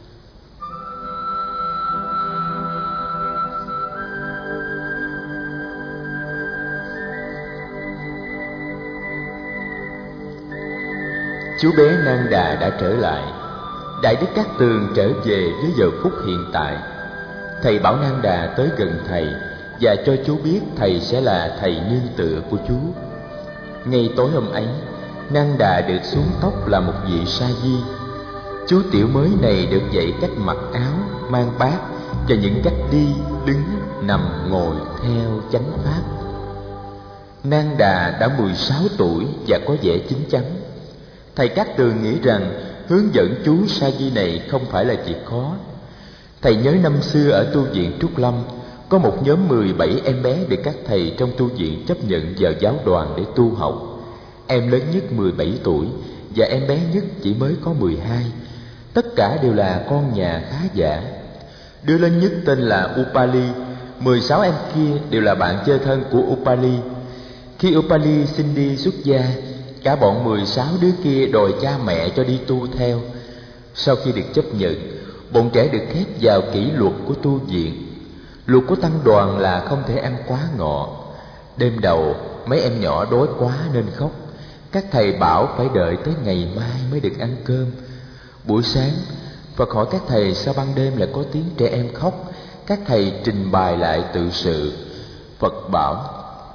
Speaker 1: Chú bé Nang Đà đã trở lại. Đại đức Cát Tường trở về với giờ phút hiện tại. Thầy bảo Nang Đà tới gần thầy và cho chú biết thầy sẽ là thầy nương tựa của chú. Ngay tối hôm ấy, Nang Đà được xuống tóc là một vị sa di. Chú tiểu mới này được dạy cách mặc áo, mang bát và những cách đi, đứng, nằm, ngồi theo chánh pháp. Nang Đà đã mười sáu tuổi và có vẻ chín chắn. Thầy Cát Tường nghĩ rằng hướng dẫn chú sa di này không phải là việc khó. Thầy nhớ năm xưa ở tu viện Trúc Lâm, có một nhóm mười bảy em bé được các thầy trong tu viện chấp nhận vào giáo đoàn để tu học. Em lớn nhất mười bảy tuổi và em bé nhất chỉ mới có mười hai. Tất cả đều là con nhà khá giả. Đứa lớn nhất tên là Upali. Mười sáu em kia đều là bạn chơi thân của Upali. Khi Upali xin đi xuất gia, cả bọn mười sáu đứa kia đòi cha mẹ cho đi tu theo. Sau khi được chấp nhận, bọn trẻ được khép vào kỷ luật của tu viện. Luật của tăng đoàn là không thể ăn quá ngọ. Đêm đầu, mấy em nhỏ đói quá nên khóc. Các thầy bảo phải đợi tới ngày mai mới được ăn cơm. Buổi sáng, Phật hỏi các thầy sao ban đêm lại có tiếng trẻ em khóc. Các thầy trình bày lại tự sự. Phật bảo,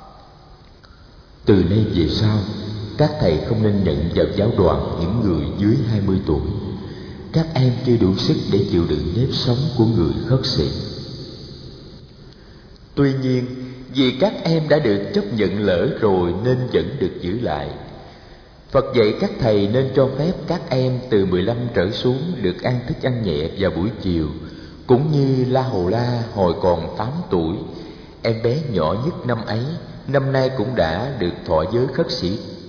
Speaker 1: từ nay về sau, các thầy không nên nhận vào giáo đoàn những người dưới hai mươi tuổi. Các em chưa đủ sức để chịu đựng nếp sống của người khất sĩ. Tuy nhiên, vì các em đã được chấp nhận lỡ rồi nên vẫn được giữ lại. Phật dạy các thầy nên cho phép các em từ mười lăm trở xuống được ăn thức ăn nhẹ vào buổi chiều, cũng như La Hầu La hồi còn tám tuổi. Em bé nhỏ nhất năm ấy, năm nay cũng đã được thọ giới khất sĩ